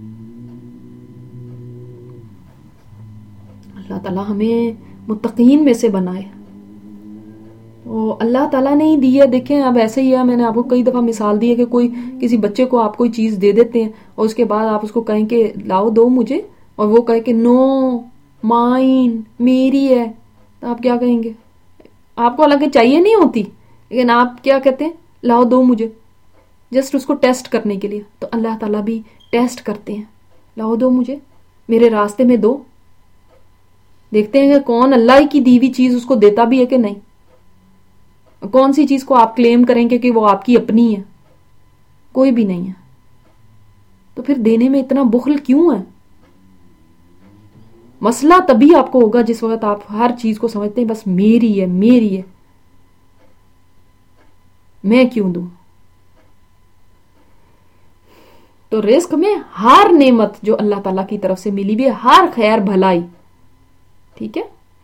اللہ تعالیٰ ہمیں متقین میں سے بنائے. وہ اللہ تعالیٰ نے ہی دی ہے. دیکھیں اب ایسے ہی ہے، میں نے آپ کو کئی دفعہ مثال دی ہے کہ کوئی کسی بچے کو آپ کوئی چیز دے دیتے ہیں اور اس کے بعد آپ اس کو کہیں کہ لاؤ دو مجھے، اور وہ کہے کہ نو مائن میری ہے، تو آپ کیا کہیں گے؟ آپ کو حالانکہ چاہیے نہیں ہوتی، لیکن آپ کیا کہتے ہیں، لاؤ دو مجھے، جسٹ اس کو ٹیسٹ کرنے کے لیے. تو اللہ تعالیٰ بھی ٹیسٹ کرتے ہیں، لاؤ دو مجھے، میرے راستے میں دو. دیکھتے ہیں کہ کون اللہ کی دی ہوئی چیز اس کو دیتا بھی ہے کہ نہیں. کون سی چیز کو آپ کلیم کریں گے کہ وہ آپ کی اپنی ہے؟ کوئی بھی نہیں ہے. تو پھر دینے میں اتنا بخل کیوں ہے؟ مسئلہ تبھی آپ کو ہوگا جس وقت آپ ہر چیز کو سمجھتے ہیں بس میری ہے، میری ہے، میں کیوں دوں. تو رزق میں ہر نعمت جو اللہ تعالیٰ کی طرف سے ملی بھی ہے، ہر خیر بھلائی، ٹھیک ہے.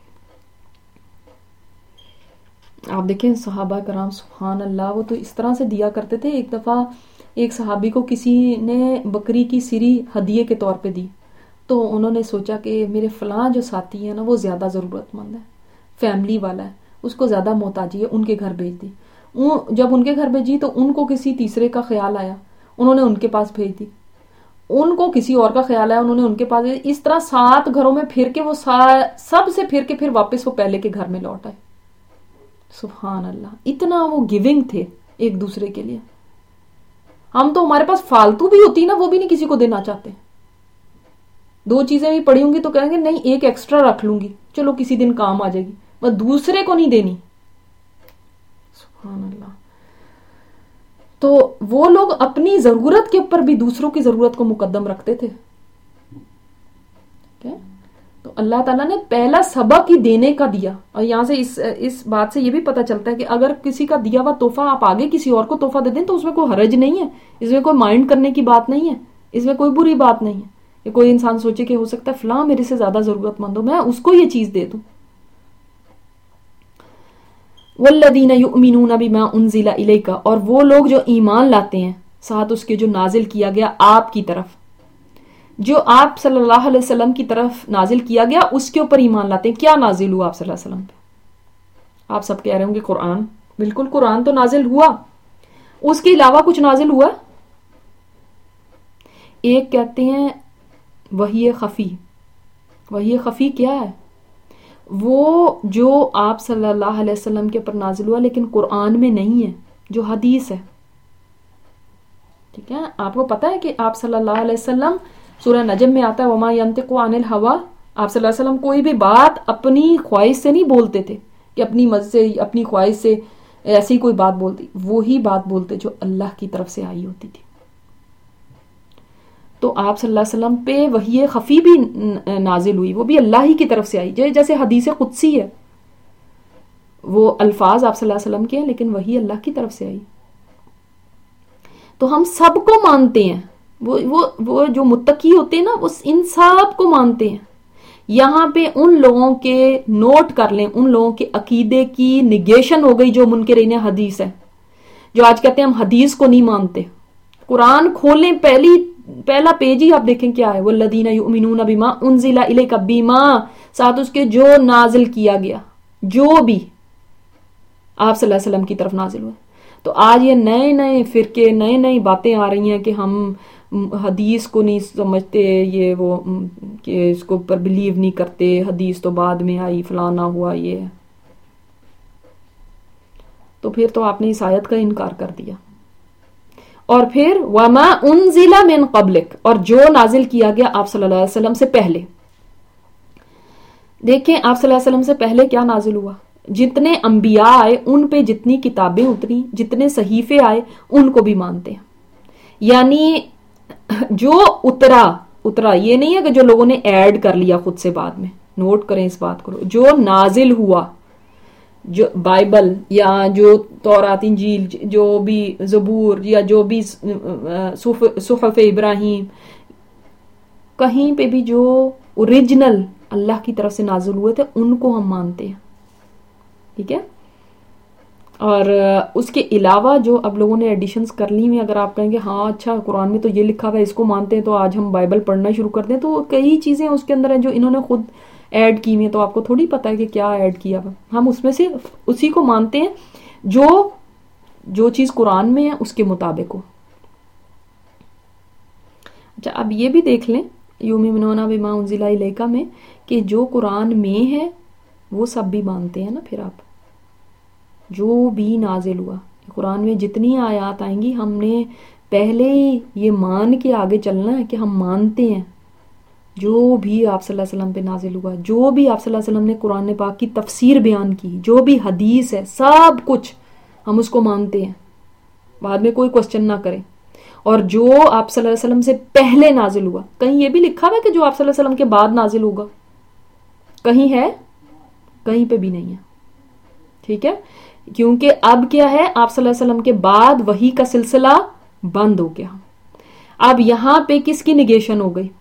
آپ دیکھیں صحابہ کرام سبحان اللہ، وہ تو اس طرح سے دیا کرتے تھے. ایک دفعہ ایک صحابی کو کسی نے بکری کی سری ہدیے کے طور پہ دی، تو انہوں نے سوچا کہ میرے فلاں جو ساتھی ہے نا وہ زیادہ ضرورت مند ہے، فیملی والا ہے، اس کو زیادہ محتاجی ہے، ان کے گھر بھیج دی. جب ان کے گھر بھیجی تو ان کو کسی تیسرے کا خیال آیا، انہوں نے ان کے پاس بھیج دی. ان کو کسی اور کا خیال آیا، انہوں نے ان کے پاس. اس طرح سات گھروں میں پھر کے وہ سب سے پھر کے پھر واپس وہ پہلے کے گھر میں لوٹ آئے. سبحان اللہ، اتنا وہ گیونگ تھے ایک دوسرے کے لیے. ہم تو ہمارے پاس فالتو بھی ہوتی نا، وہ بھی نہیں کسی کو دینا چاہتے. دو چیزیں بھی پڑی ہوں گی تو کہیں گے نہیں ایک ایکسٹرا رکھ لوں گی، چلو کسی دن کام آ جائے گی، بس دوسرے کو نہیں دینی. سبحان اللہ. تو وہ لوگ اپنی ضرورت کے اوپر بھی دوسروں کی ضرورت کو مقدم رکھتے تھے. تو اللہ تعالیٰ نے پہلا سبق ہی دینے کا دیا. اور یہاں سے اس اس بات سے یہ بھی پتہ چلتا ہے کہ اگر کسی کا دیا ہوا تحفہ آپ آگے کسی اور کو تحفہ دے دیں تو اس میں کوئی حرج نہیں ہے، اس میں کوئی مائنڈ کرنے کی بات نہیں ہے، اس میں کوئی بری بات نہیں ہے. کہ کوئی انسان سوچے کہ ہو سکتا ہے فلاں میرے سے زیادہ ضرورت مند ہو، میں اس کو یہ چیز دے دوں. والذین یؤمنون بما انزل الیک، اور وہ لوگ جو ایمان لاتے ہیں ساتھ اس کے جو نازل کیا گیا آپ کی طرف، جو آپ صلی اللہ علیہ وسلم کی طرف نازل کیا گیا اس کے اوپر ایمان لاتے ہیں. کیا نازل ہوا آپ صلی اللہ علیہ وسلم پہ؟ آپ سب کہہ رہے ہوں گے قرآن. بالکل، قرآن تو نازل ہوا. اس کے علاوہ کچھ نازل ہوا؟ ایک کہتے ہیں وحی خفی. وحی خفی کیا ہے؟ وہ جو آپ صلی اللہ علیہ وسلم کے اوپر نازل ہوا لیکن قرآن میں نہیں ہے، جو حدیث ہے. ٹھیک ہے، آپ کو پتا ہے کہ آپ صلی اللہ علیہ وسلم سورہ نجم میں آتا ہے وما ینطق عن الہوی. آپ صلی اللہ علیہ وسلم کوئی بھی بات اپنی خواہش سے نہیں بولتے تھے کہ اپنی مرضی سے اپنی خواہش سے ایسی کوئی بات بولتی، وہی بات بولتے جو اللہ کی طرف سے آئی ہوتی تھی. تو آپ صلی اللہ علیہ وسلم پہ وحی خفی بھی نازل ہوئی، وہ بھی اللہ ہی کی طرف سے آئی. جیسے حدیث قدسی ہے، وہ الفاظ آپ صلی اللہ علیہ وسلم کے ہیں لیکن وحی اللہ کی طرف سے آئی. تو ہم سب کو مانتے ہیں، وہ وہ وہ جو متقی ہوتے ہیں نا وہ ان سب کو مانتے ہیں. یہاں پہ ان لوگوں کے نوٹ کر لیں، ان لوگوں کے عقیدے کی نگیشن ہو گئی جو منکرین حدیث ہے، جو آج کہتے ہیں ہم حدیث کو نہیں مانتے. قرآن کھولیں، پہلی پہلا پیج ہی آپ دیکھیں کیا ہے، والذین یؤمنون بما انزل الیک، بما ساتھ اس کے جو نازل کیا گیا، جو بھی آپ صلی اللہ علیہ وسلم کی طرف نازل ہوئے. تو آج یہ نئے نئے فرقے، نئے نئی باتیں آ رہی ہیں کہ ہم حدیث کو نہیں سمجھتے، یہ وہ کہ اس کو پر بلیو نہیں کرتے، حدیث تو بعد میں آئی، فلانا ہوا یہ. تو پھر تو آپ نے اس آیت کا انکار کر دیا. اور پھر وما انزل من قبلک، اور جو نازل کیا گیا آپ صلی اللہ علیہ وسلم سے پہلے. دیکھیں آپ صلی اللہ علیہ وسلم سے پہلے کیا نازل ہوا، جتنے انبیاء آئے ان پہ جتنی کتابیں اتری، جتنے صحیفے آئے ان کو بھی مانتے ہیں. یعنی جو اترا اترا یہ نہیں ہے کہ جو لوگوں نے ایڈ کر لیا خود سے بعد میں. نوٹ کریں اس بات کو، جو نازل ہوا، جو بائبل یا جو تورات انجیل، جو بھی زبور یا جو بھی صحف ابراہیم، کہیں پہ بھی جو اوریجنل اللہ کی طرف سے نازل ہوئے تھے ان کو ہم مانتے ہیں. ٹھیک ہے. اور اس کے علاوہ جو اب لوگوں نے ایڈیشنز کر لی ہوئی، اگر آپ کہیں گے ہاں اچھا قرآن میں تو یہ لکھا ہوا ہے اس کو مانتے ہیں تو آج ہم بائبل پڑھنا شروع کر دیں، تو کئی چیزیں اس کے اندر ہیں جو انہوں نے خود ایڈ کی ہوئی ہیں. تو آپ کو تھوڑی پتا ہے کہ کیا ایڈ کیا ہوا. ہم اس میں سے اسی کو مانتے ہیں جو جو چیز قرآن میں ہے اس کے مطابق ہو. اچھا اب یہ بھی دیکھ لیں یؤمنون بما انزل الیک میں کہ جو قرآن میں ہے وہ سب بھی مانتے ہیں نا. پھر آپ جو بھی نازل ہوا. قرآن میں جتنی آیات آئیں گی ہم نے پہلے یہ مان کے آگے چلنا ہے کہ ہم مانتے ہیں جو بھی آپ صلی اللہ علیہ وسلم پہ نازل ہوا, جو بھی آپ صلی اللہ علیہ وسلم نے قرآن پاک کی تفسیر بیان کی, جو بھی حدیث ہے, سب کچھ ہم اس کو مانتے ہیں, بعد میں کوئی کوشچن نہ کریں. اور جو آپ صلی اللہ علیہ وسلم سے پہلے نازل ہوا, کہیں یہ بھی لکھا ہوا ہے کہ جو آپ صلی اللہ علیہ وسلم کے بعد نازل ہوگا؟ کہیں ہے؟ کہیں پہ بھی نہیں ہے. ٹھیک ہے, کیونکہ اب کیا ہے, آپ صلی اللہ علیہ وسلم کے بعد وحی کا سلسلہ بند ہو گیا. اب یہاں پہ کس کی نگیشن ہو گئی؟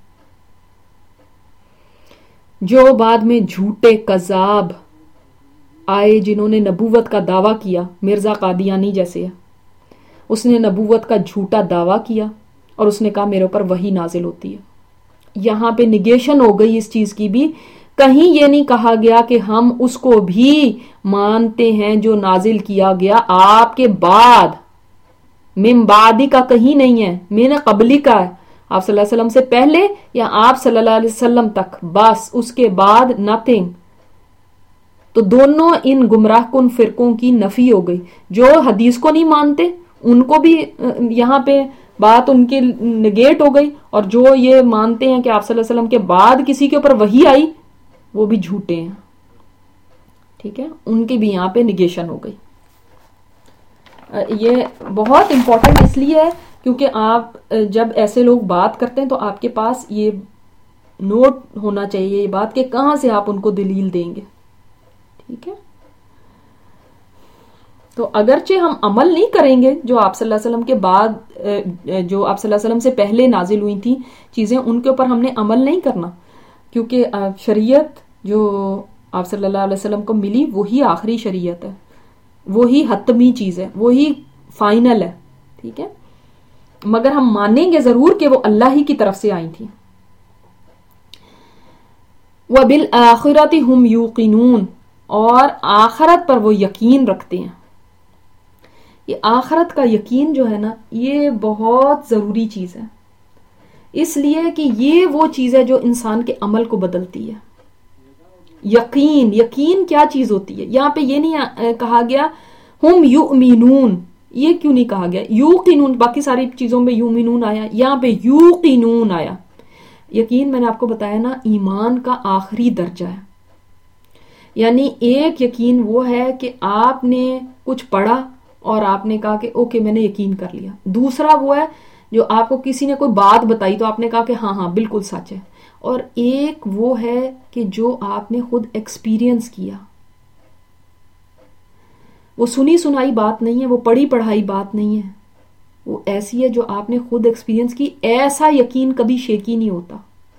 جو بعد میں جھوٹے کذاب آئے جنہوں نے نبوت کا دعویٰ کیا, مرزا قادیانی جیسے ہے, اس نے نبوت کا جھوٹا دعویٰ کیا اور اس نے کہا میرے اوپر وحی نازل ہوتی ہے. یہاں پہ نگیشن ہو گئی اس چیز کی بھی. کہیں یہ نہیں کہا گیا کہ ہم اس کو بھی مانتے ہیں جو نازل کیا گیا آپ کے بعد. من بعدی کا کہیں نہیں ہے, من قبلی کا ہے, آپ صلی اللہ علیہ وسلم سے پہلے یا آپ صلی اللہ علیہ وسلم تک, بس اس کے بعد نتھنگ. تو دونوں ان گمراہ کن فرقوں کی نفی ہو گئی. جو حدیث کو نہیں مانتے ان کو بھی یہاں پہ بات ان کی نگیٹ ہو گئی, اور جو یہ مانتے ہیں کہ آپ صلی اللہ علیہ وسلم کے بعد کسی کے اوپر وحی آئی وہ بھی جھوٹے ہیں. ٹھیک ہے, ان کی بھی یہاں پہ نگیشن ہو گئی. یہ بہت امپورٹنٹ اس لیے ہے کیونکہ آپ جب ایسے لوگ بات کرتے ہیں تو آپ کے پاس یہ نوٹ ہونا چاہیے یہ بات کہ کہاں سے آپ ان کو دلیل دیں گے. ٹھیک ہے, تو اگرچہ ہم عمل نہیں کریں گے جو آپ صلی اللہ علیہ وسلم کے بعد, جو آپ صلی اللہ علیہ وسلم سے پہلے نازل ہوئی تھی چیزیں, ان کے اوپر ہم نے عمل نہیں کرنا, کیونکہ شریعت جو آپ صلی اللہ علیہ وسلم کو ملی وہی آخری شریعت ہے, وہی حتمی چیز ہے, وہی فائنل ہے. ٹھیک ہے, مگر ہم مانیں گے ضرور کہ وہ اللہ ہی کی طرف سے آئی تھی. وَبِالْآخِرَةِ هُمْ يُوقِنُونَ, اور آخرت پر وہ یقین رکھتے ہیں. یہ آخرت کا یقین جو ہے نا, یہ بہت ضروری چیز ہے, اس لیے کہ یہ وہ چیز ہے جو انسان کے عمل کو بدلتی ہے. یقین, یقین کیا چیز ہوتی ہے؟ یہاں پہ یہ نہیں کہا گیا ہم یؤمنون, یہ کیوں نہیں کہا گیا یوقنون؟ باقی ساری چیزوں میں یؤمنون آیا, یہاں پہ یوقنون آیا. یقین میں نے آپ کو بتایا نا ایمان کا آخری درجہ ہے. یعنی ایک یقین وہ ہے کہ آپ نے کچھ پڑھا اور آپ نے کہا کہ اوکے میں نے یقین کر لیا. دوسرا وہ ہے جو آپ کو کسی نے کوئی بات بتائی تو آپ نے کہا کہ ہاں ہاں بالکل سچ ہے. اور ایک وہ ہے کہ جو آپ نے خود ایکسپیرینس کیا, وہ سنی سنائی بات نہیں ہے, وہ پڑھی پڑھائی بات نہیں ہے, وہ ایسی ہے جو آپ نے خود ایکسپیرینس کی. ایسا یقین کبھی شیکی نہیں ہوتا,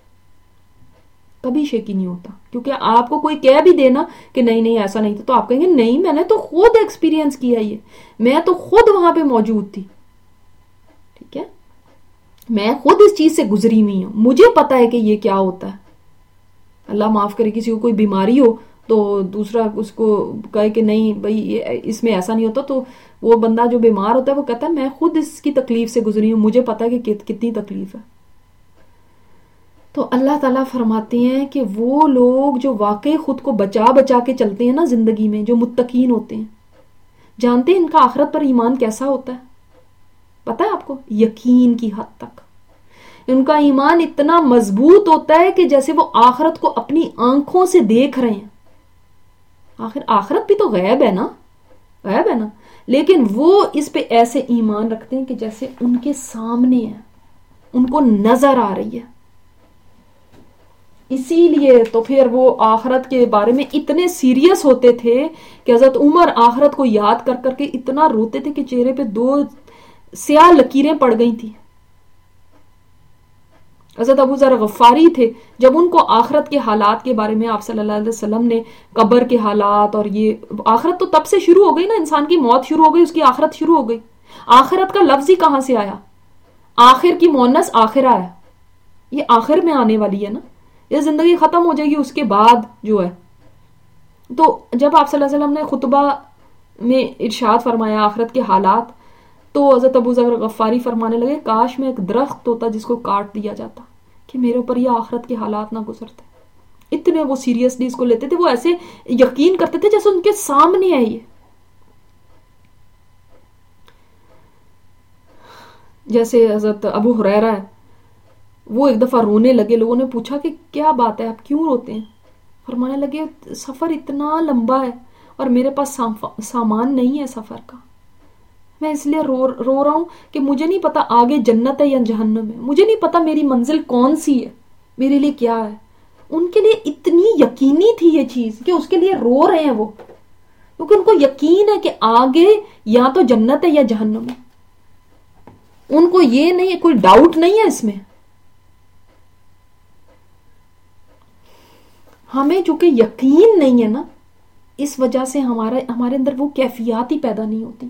کبھی شیکی نہیں ہوتا, کیونکہ آپ کو کوئی کہہ بھی دینا کہ نہیں نہیں ایسا نہیں تھا تو آپ کہیں گے نہیں میں نے تو خود ایکسپیرینس کیا, یہ میں تو خود وہاں پہ موجود تھی. ٹھیک ہے, میں خود اس چیز سے گزری ہوئی ہوں, مجھے پتا ہے کہ یہ کیا ہوتا ہے. اللہ معاف کرے کسی کو کوئی بیماری ہو تو دوسرا اس کو کہے کہ نہیں بھائی اس میں ایسا نہیں ہوتا, تو وہ بندہ جو بیمار ہوتا ہے وہ کہتا ہے میں خود اس کی تکلیف سے گزری ہوں, مجھے پتا ہے کہ کتنی تکلیف ہے. تو اللہ تعالیٰ فرماتے ہیں کہ وہ لوگ جو واقعی خود کو بچا بچا کے چلتے ہیں نا زندگی میں, جو متقین ہوتے ہیں, جانتے ہیں ان کا آخرت پر ایمان کیسا ہوتا ہے؟ پتا ہے آپ کو؟ یقین کی حد تک ان کا ایمان اتنا مضبوط ہوتا ہے کہ جیسے وہ آخرت کو اپنی آنکھوں سے دیکھ رہے ہیں. آخر آخرت بھی تو غیب ہے نا, غیب ہے نا, لیکن وہ اس پہ ایسے ایمان رکھتے ہیں کہ جیسے ان کے سامنے ہے, ان کو نظر آ رہی ہے. اسی لیے تو پھر وہ آخرت کے بارے میں اتنے سیریس ہوتے تھے کہ حضرت عمر آخرت کو یاد کر کر کے اتنا روتے تھے کہ چہرے پہ دو سیاہ لکیریں پڑ گئی تھی. حضرت ابو ذر غفاری تھے, جب ان کو آخرت کے حالات کے بارے میں آپ صلی اللہ علیہ وسلم نے قبر کے حالات, اور یہ آخرت تو تب سے شروع ہو گئی نا, انسان کی موت شروع ہو گئی, اس کی آخرت شروع ہو گئی. آخرت کا لفظ ہی کہاں سے آیا؟ آخر کی مونس آخر آیا, یہ آخر میں آنے والی ہے نا, یہ زندگی ختم ہو جائے گی اس کے بعد جو ہے. تو جب آپ صلی اللہ علیہ وسلم نے خطبہ میں ارشاد فرمایا آخرت کے حالات, تو حضرت ابو ذر غفاری فرمانے لگے کاش میں ایک درخت ہوتا جس کو کاٹ دیا جاتا کہ میرے اوپر یہ آخرت کے حالات نہ گزرتے. اتنے وہ سیریسلی اس کو لیتے تھے, وہ ایسے یقین کرتے تھے جیسے ان کے سامنے ہے یہ. جیسے حضرت ابو ہریرہ ہے، وہ ایک دفعہ رونے لگے، لوگوں نے پوچھا کہ کیا بات ہے، آپ کیوں روتے ہیں؟ فرمانے لگے سفر اتنا لمبا ہے اور میرے پاس سامان نہیں ہے سفر کا، میں اس لیے رو رو رہا ہوں کہ مجھے نہیں پتا آگے جنت ہے یا جہنم ہے، مجھے نہیں پتا میری منزل کون سی ہے، میرے لیے کیا ہے۔ ان کے لیے اتنی یقینی تھی یہ چیز کہ اس کے لیے رو رہے ہیں وہ، کیونکہ ان کو یقین ہے کہ آگے یا تو جنت ہے یا جہنم ہے، ان کو یہ نہیں ہے، کوئی ڈاؤٹ نہیں ہے اس میں۔ ہمیں چونکہ یقین نہیں ہے نا، اس وجہ سے ہمارے ہمارے اندر وہ کیفیات ہی پیدا نہیں ہوتی۔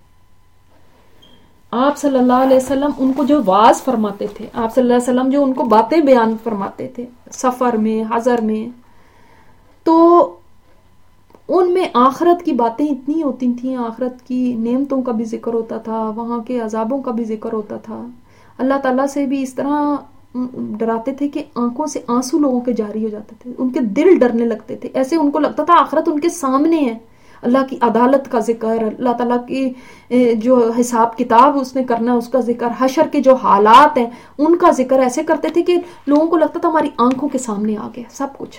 آپ صلی اللہ علیہ وسلم ان کو جو واعظ فرماتے تھے، آپ صلی اللہ علیہ وسلم جو ان کو باتیں بیان فرماتے تھے سفر میں، حضر میں، تو ان میں آخرت کی باتیں اتنی ہوتی تھیں، آخرت کی نعمتوں کا بھی ذکر ہوتا تھا، وہاں کے عذابوں کا بھی ذکر ہوتا تھا، اللہ تعالیٰ سے بھی اس طرح ڈراتے تھے کہ آنکھوں سے آنسو لوگوں کے جاری ہو جاتے تھے، ان کے دل ڈرنے لگتے تھے، ایسے ان کو لگتا تھا آخرت ان کے سامنے ہے، اللہ کی عدالت کا ذکر، اللہ تعالیٰ کی جو حساب کتاب اس نے کرنا اس کا ذکر، حشر کے جو حالات ہیں ان کا ذکر، ایسے کرتے تھے کہ لوگوں کو لگتا تھا ہماری آنکھوں کے سامنے آ گیا سب کچھ۔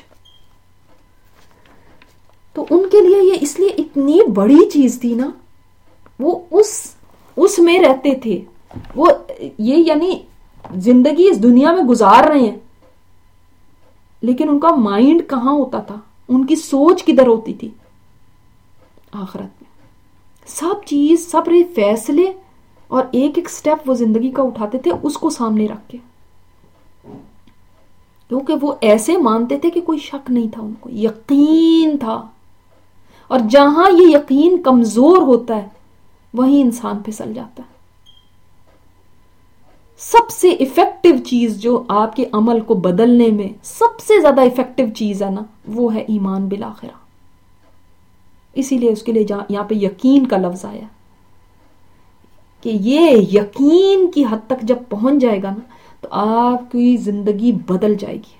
تو ان کے لیے یہ اس لیے اتنی بڑی چیز تھی نا، وہ اس اس میں رہتے تھے، وہ یہ یعنی زندگی اس دنیا میں گزار رہے ہیں، لیکن ان کا مائنڈ کہاں ہوتا تھا، ان کی سوچ کدھر ہوتی تھی؟ آخرت میں۔ سب چیز، سب فیصلے اور ایک ایک سٹیپ وہ زندگی کا اٹھاتے تھے اس کو سامنے رکھ کے، کیونکہ وہ ایسے مانتے تھے کہ کوئی شک نہیں تھا، ان کو یقین تھا۔ اور جہاں یہ یقین کمزور ہوتا ہے وہیں انسان پھسل جاتا ہے۔ سب سے افیکٹو چیز جو آپ کے عمل کو بدلنے میں سب سے زیادہ افیکٹو چیز ہے نا، وہ ہے ایمان بالآخرہ۔ اسی لیے اس کے لیے یہاں پہ یقین کا لفظ آیا کہ یہ یقین کی حد تک جب پہنچ جائے گا نا تو آپ کی زندگی بدل جائے گی۔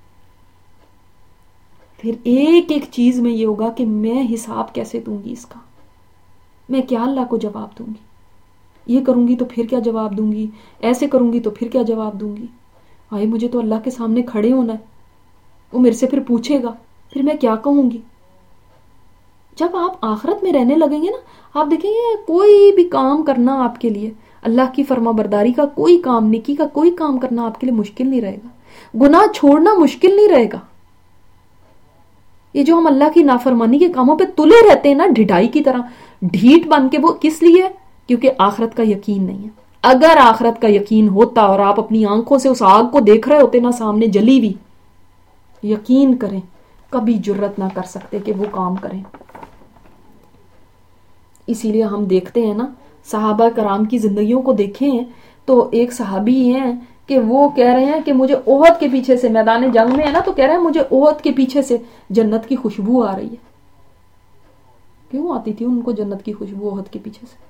پھر ایک ایک چیز میں یہ ہوگا کہ میں حساب کیسے دوں گی اس کا، میں کیا اللہ کو جواب دوں گی، یہ کروں گی تو پھر کیا جواب دوں گی، ایسے کروں گی تو پھر کیا جواب دوں گی، بھائی مجھے تو اللہ کے سامنے کھڑے ہونا ہے، وہ میرے سے پھر پوچھے گا، پھر میں کیا کہوں گی۔ جب آپ آخرت میں رہنے لگیں گے نا، آپ دیکھیں گے کوئی بھی کام کرنا آپ کے لیے، اللہ کی فرما برداری کا کوئی کام، نیکی کا کوئی کام کرنا آپ کے لیے مشکل نہیں رہے گا، گناہ چھوڑنا مشکل نہیں رہے گا۔ یہ جو ہم اللہ کی نافرمانی کے کاموں پہ تلے رہتے ہیں نا ڈھٹائی کی طرح، ڈھیٹ بن کے، وہ کس لیے؟ کیونکہ آخرت کا یقین نہیں ہے۔ اگر آخرت کا یقین ہوتا اور آپ اپنی آنکھوں سے اس آگ کو دیکھ رہے ہوتے نا سامنے جلی ہوئی، یقین کریں کبھی جرت نہ کر سکتے کہ وہ کام کریں۔ اسی لیے ہم دیکھتے ہیں نا صحابہ کرام کی زندگیوں کو دیکھیں ہیں تو ایک صحابی ہیں کہ وہ کہہ رہے ہیں کہ مجھے احد کے پیچھے سے، میدان جنگ میں ہے نا، تو کہہ رہے ہیں مجھے احد کے پیچھے سے جنت کی خوشبو آ رہی ہے۔ کیوں آتی تھی ان کو جنت کی خوشبو احد کے پیچھے سے؟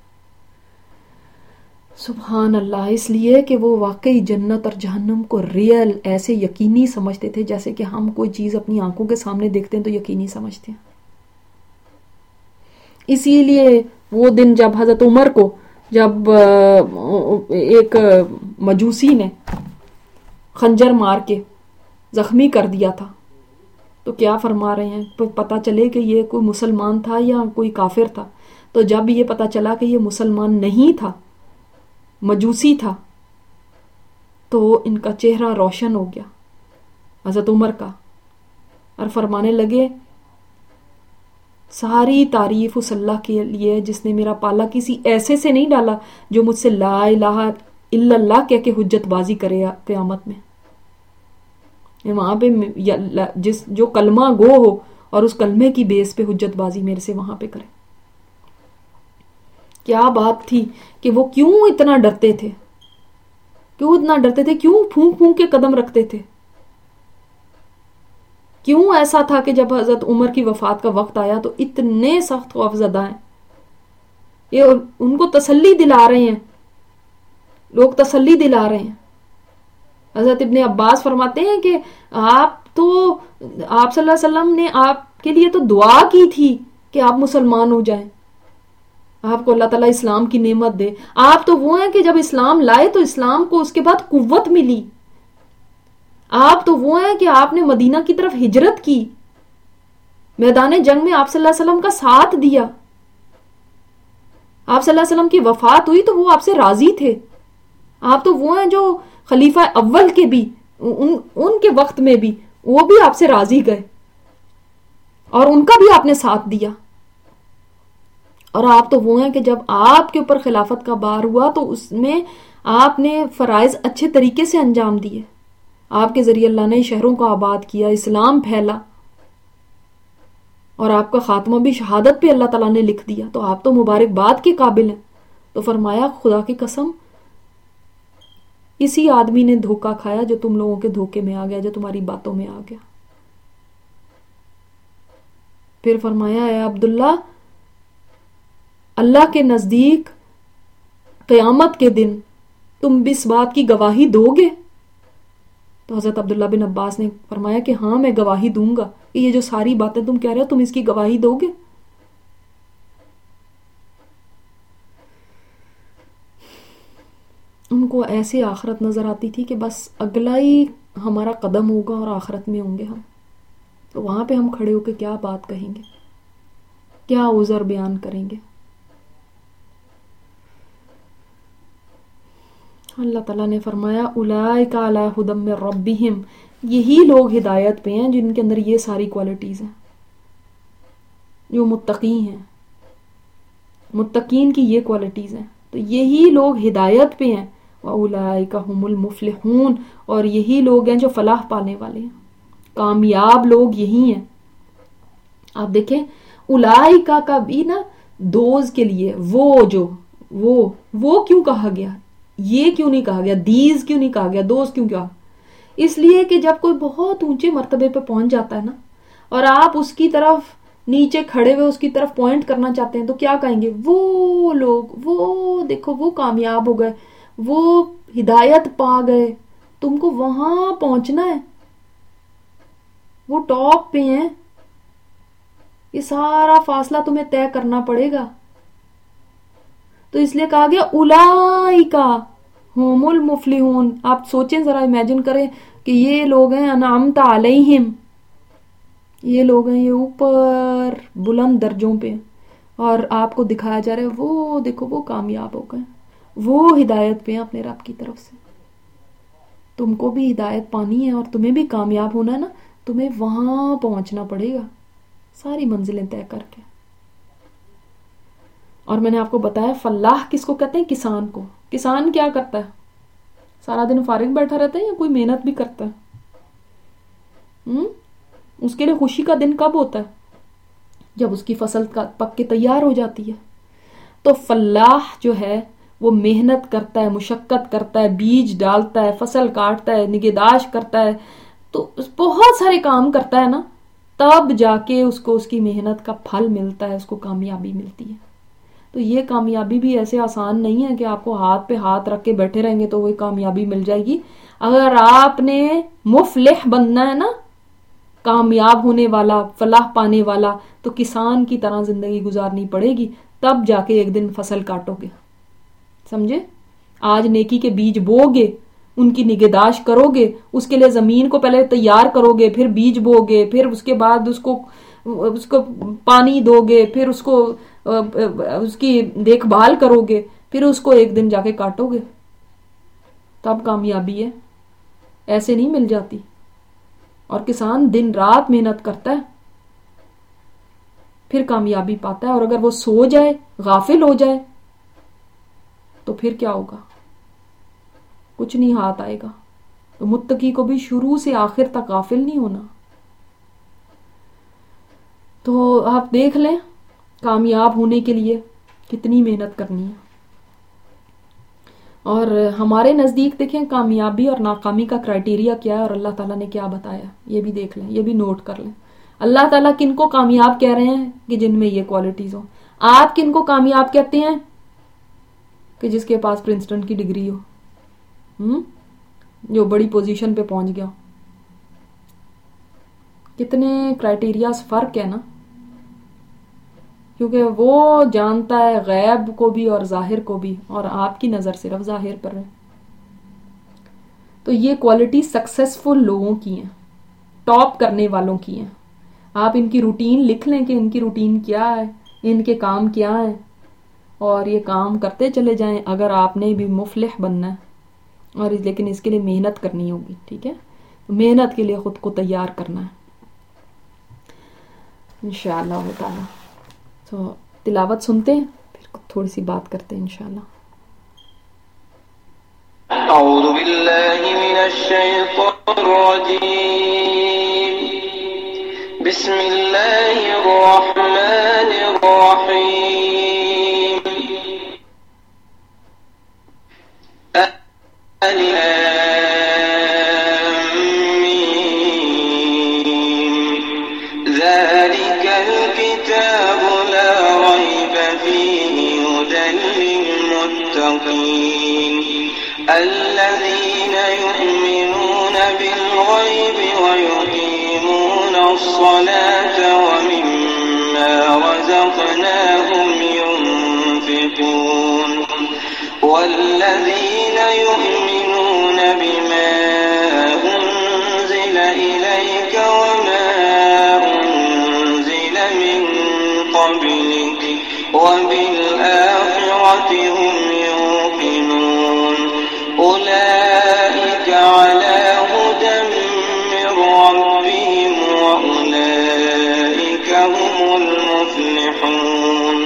سبحان اللہ، اس لیے کہ وہ واقعی جنت اور جہنم کو ریئل ایسے یقینی سمجھتے تھے جیسے کہ ہم کوئی چیز اپنی آنکھوں کے سامنے دیکھتے ہیں تو یقینی سمجھتے ہیں۔ اسی لیے وہ دن جب حضرت عمر کو جب ایک مجوسی نے خنجر مار کے زخمی کر دیا تھا تو کیا فرما رہے ہیں، پتہ چلے کہ یہ کوئی مسلمان تھا یا کوئی کافر تھا، تو جب یہ پتہ چلا کہ یہ مسلمان نہیں تھا، مجوسی تھا، تو ان کا چہرہ روشن ہو گیا حضرت عمر کا، اور فرمانے لگے ساری تعریف اس اللہ کے لیے جس نے میرا پالا کسی ایسے سے نہیں ڈالا جو مجھ سے لا الہ الا اللہ کہہ کے حجت بازی کرے قیامت میں۔ وہاں پہ جس جو کلمہ گو ہو اور اس کلمے کی بیس پہ حجت بازی میرے سے وہاں پہ کرے۔ کیا بات تھی کہ وہ کیوں اتنا ڈرتے تھے، کیوں اتنا ڈرتے تھے، کیوں پھونک پھونک کے قدم رکھتے تھے، کیوں ایسا تھا کہ جب حضرت عمر کی وفات کا وقت آیا تو اتنے سخت خوف زدہ ہیں، یہ ان کو تسلی دلا رہے ہیں، لوگ تسلی دلا رہے ہیں۔ حضرت ابن عباس فرماتے ہیں کہ آپ تو آپ صلی اللہ علیہ وسلم نے آپ کے لیے تو دعا کی تھی کہ آپ مسلمان ہو جائیں، آپ کو اللہ تعالیٰ اسلام کی نعمت دے. آپ تو وہ ہیں کہ جب اسلام لائے تو اسلام کو اس کے بعد قوت ملی. آپ تو وہ ہیں کہ آپ نے مدینہ کی طرف ہجرت کی, میدان جنگ میں آپ صلی اللہ علیہ وسلم کا ساتھ دیا. آپ صلی اللہ علیہ وسلم کی وفات ہوئی تو وہ آپ سے راضی تھے. آپ تو وہ ہیں جو خلیفہ اول کے بھی ان, ان کے وقت میں بھی وہ بھی آپ سے راضی گئے اور ان کا بھی آپ نے ساتھ دیا. اور آپ تو وہ ہیں کہ جب آپ کے اوپر خلافت کا بار ہوا تو اس میں آپ نے فرائض اچھے طریقے سے انجام دیے. آپ کے ذریعے اللہ نے شہروں کو آباد کیا, اسلام پھیلا, اور آپ کا خاتمہ بھی شہادت پہ اللہ تعالیٰ نے لکھ دیا. تو آپ تو مبارکباد کے قابل ہیں. تو فرمایا خدا کی قسم اسی آدمی نے دھوکہ کھایا جو تم لوگوں کے دھوکے میں آ گیا, جو تمہاری باتوں میں آ گیا. پھر فرمایا اے عبداللہ, اللہ کے نزدیک قیامت کے دن تم بھی اس بات کی گواہی دو گے؟ تو حضرت عبداللہ بن عباس نے فرمایا کہ ہاں میں گواہی دوں گا کہ یہ جو ساری باتیں تم کہہ رہے ہو تم اس کی گواہی دو گے. ان کو ایسے آخرت نظر آتی تھی کہ بس اگلا ہی ہمارا قدم ہوگا اور آخرت میں ہوں گے ہم. تو وہاں پہ ہم کھڑے ہو کے کیا بات کہیں گے, کیا عذر بیان کریں گے. اللہ تعالیٰ نے فرمایا اولئک علی ھدی من ربہم, یہی لوگ ہدایت پہ ہیں جن کے اندر یہ ساری کوالٹیز ہیں, جو متقی ہیں. متقین کی یہ کوالٹیز ہیں تو یہی لوگ ہدایت پہ ہیں. وَأُولَئِكَ هُمُ الْمُفْلِحُونَ, اور یہی لوگ ہیں جو فلاح پانے والے ہیں, کامیاب لوگ یہی ہیں. آپ دیکھیں اولئک کا بھی نا دوز کے لیے وہ جو وہ وہ کیوں کہا گیا, یہ کیوں نہیں کہا گیا, دیز کیوں نہیں کہا گیا, دوز کیوں کہا؟ اس لیے کہ جب کوئی بہت اونچے مرتبے پہ پہنچ جاتا ہے نا اور آپ اس کی طرف نیچے کھڑے ہوئے اس کی طرف پوائنٹ کرنا چاہتے ہیں تو کیا کہیں گے, وہ لوگ, وہ دیکھو وہ کامیاب ہو گئے, وہ ہدایت پا گئے. تم کو وہاں پہنچنا ہے, وہ ٹاپ پہ ہیں, یہ سارا فاصلہ تمہیں طے کرنا پڑے گا. تو اس لیے کہا گیا اولئک ھم المفلحون. آپ سوچیں ذرا, امیجن کریں کہ یہ لوگ ہیں انعمت علیہم, یہ لوگ ہیں یہ اوپر بلند درجوں پہ, اور آپ کو دکھایا جا رہا ہے وہ دیکھو وہ کامیاب ہو گئے, وہ ہدایت پہ ہیں اپنے رب کی طرف سے. تم کو بھی ہدایت پانی ہے اور تمہیں بھی کامیاب ہونا ہے نا, تمہیں وہاں پہنچنا پڑے گا ساری منزلیں طے کر کے. اور میں نے آپ کو بتایا فلاح کس کو کہتے ہیں, کسان کو. کسان کیا کرتا ہے, سارا دن فارغ بیٹھا رہتا ہے یا کوئی محنت بھی کرتا ہے؟ ہم؟ اس کے لیے خوشی کا دن کب ہوتا ہے, جب اس کی فصل پک کے تیار ہو جاتی ہے. تو فلاح جو ہے وہ محنت کرتا ہے, مشقت کرتا ہے, بیج ڈالتا ہے, فصل کاٹتا ہے, نگہداشت کرتا ہے, تو بہت سارے کام کرتا ہے نا, تب جا کے اس کو اس کی محنت کا پھل ملتا ہے, اس کو کامیابی ملتی ہے. تو یہ کامیابی بھی ایسے آسان نہیں ہے کہ آپ کو ہاتھ پہ ہاتھ رکھ کے بیٹھے رہیں گے تو وہی کامیابی مل جائے گی. اگر آپ نے مفلح بننا ہے نا, کامیاب ہونے والا, فلاح پانے والا, تو کسان کی طرح زندگی گزارنی پڑے گی, تب جا کے ایک دن فصل کاٹو گے. سمجھے؟ آج نیکی کے بیج بو گے, ان کی نگہداشت کرو گے, اس کے لیے زمین کو پہلے تیار کرو گے, پھر بیج بو گے, پھر اس کے بعد اس کو اس کو پانی دو گے, پھر اس کو اس کی دیکھ بھال کرو گے, پھر اس کو ایک دن جا کے کاٹو گے, تب کامیابی ہے. ایسے نہیں مل جاتی. اور کسان دن رات محنت کرتا ہے پھر کامیابی پاتا ہے. اور اگر وہ سو جائے, غافل ہو جائے, تو پھر کیا ہوگا, کچھ نہیں ہاتھ آئے گا. تو متقی کو بھی شروع سے آخر تک غافل نہیں ہونا. تو آپ دیکھ لیں کامیاب ہونے کے لیے کتنی محنت کرنی ہے. اور ہمارے نزدیک دیکھیں کامیابی اور ناکامی کا کرائٹیریا کیا ہے اور اللہ تعالیٰ نے کیا بتایا, یہ بھی دیکھ لیں, یہ بھی نوٹ کر لیں. اللہ تعالیٰ کن کو کامیاب کہہ رہے ہیں کہ جن میں یہ کوالٹیز ہوں. آپ کن کو کامیاب کہتے ہیں کہ جس کے پاس پرنسٹن کی ڈگری ہو, ہم جو بڑی پوزیشن پہ پہنچ گیا. کتنے کرائٹیریاز فرق ہے نا. کیونکہ وہ جانتا ہے غیب کو بھی اور ظاہر کو بھی، اور آپ کی نظر صرف ظاہر پر ہے. تو یہ کوالٹی سکسیسفل لوگوں کی ہیں، ٹاپ کرنے والوں کی ہیں. آپ ان کی روٹین لکھ لیں کہ ان کی روٹین کیا ہے، ان کے کام کیا ہیں، اور یہ کام کرتے چلے جائیں اگر آپ نے بھی مفلح بننا ہے. اور لیکن اس کے لیے محنت کرنی ہوگی. ٹھیک ہے، محنت کے لیے خود کو تیار کرنا ہے انشاءاللہ تعالی. تو تلاوت سنتے ہیں، پھر تھوڑی سی بات کرتے ہیں انشاءاللہ. اعوذ باللہ من الشیطان الرجیم، بسم اللہ الرحمن الرحیم. ذلك الكتاب لا ريب فيه هدى للمتقين الذين يؤمنون بالغيب ويقيمون الصلاة ومما رزقناهم ينفقون والذين يؤمنون بما أنزل إليك وما أنزل من قبلك وبالآخرة هم يوقنون أولئك على هدى من ربهم وأولئك هم المفلحون.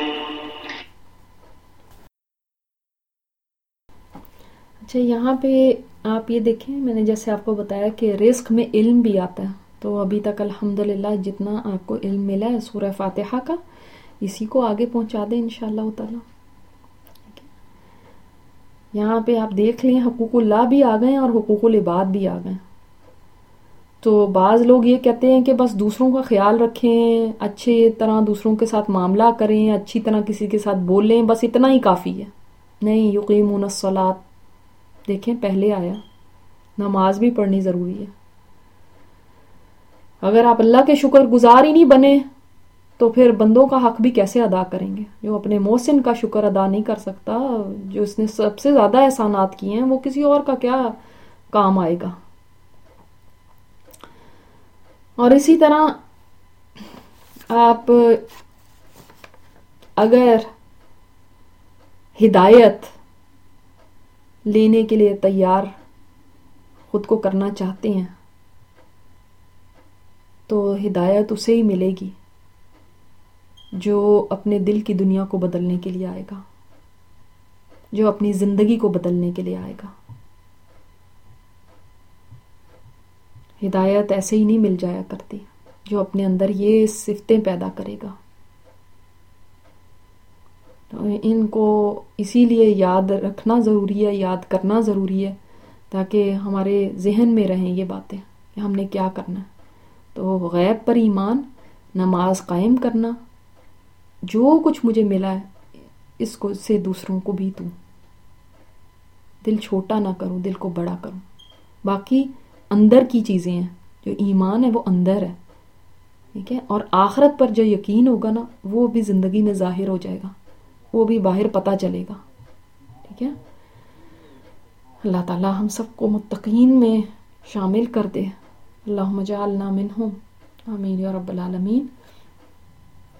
اچھا، یہاں پہ آپ یہ دیکھیں، میں نے جیسے آپ کو بتایا کہ رزق میں علم بھی آتا ہے. تو ابھی تک الحمدللہ جتنا آپ کو علم ملا ہے سورہ فاتحہ کا، اسی کو آگے پہنچا دیں انشاءاللہ تعالی. یہاں پہ آپ دیکھ لیں حقوق اللہ بھی آ گئے اور حقوق العباد بھی آ گئے. تو بعض لوگ یہ کہتے ہیں کہ بس دوسروں کا خیال رکھیں، اچھے طرح دوسروں کے ساتھ معاملہ کریں، اچھی طرح کسی کے ساتھ بولیں، بس اتنا ہی کافی ہے. نہیں، یقیمون الصلاۃ دیکھیں پہلے آیا. نماز بھی پڑھنی ضروری ہے. اگر آپ اللہ کے شکر گزار ہی نہیں بنے تو پھر بندوں کا حق بھی کیسے ادا کریں گے؟ جو اپنے محسن کا شکر ادا نہیں کر سکتا، جو اس نے سب سے زیادہ احسانات کیے ہیں، وہ کسی اور کا کیا کام آئے گا؟ اور اسی طرح آپ اگر ہدایت لینے کے لیے تیار خود کو کرنا چاہتے ہیں تو ہدایت اسے ہی ملے گی جو اپنے دل کی دنیا کو بدلنے کے لیے آئے گا، جو اپنی زندگی کو بدلنے کے لیے آئے گا. ہدایت ایسے ہی نہیں مل جایا کرتی، جو اپنے اندر یہ صفتیں پیدا کرے گا. تو ان کو اسی لیے یاد رکھنا ضروری ہے، یاد کرنا ضروری ہے، تاکہ ہمارے ذہن میں رہیں یہ باتیں کہ ہم نے کیا کرنا ہے. تو غیب پر ایمان، نماز قائم کرنا، جو کچھ مجھے ملا ہے اس کو سے دوسروں کو بھی دوں. دل چھوٹا نہ کروں، دل کو بڑا کروں. باقی اندر کی چیزیں ہیں، جو ایمان ہے وہ اندر ہے. ٹھیک ہے، اور آخرت پر جو یقین ہوگا نا، وہ بھی زندگی میں ظاہر ہو جائے گا، وہ بھی باہر پتہ چلے گا. ٹھیک ہے، اللہ تعالی ہم سب کو متقین میں شامل کر دے. اللہم اجعلنا منہم، آمین یا رب العالمین.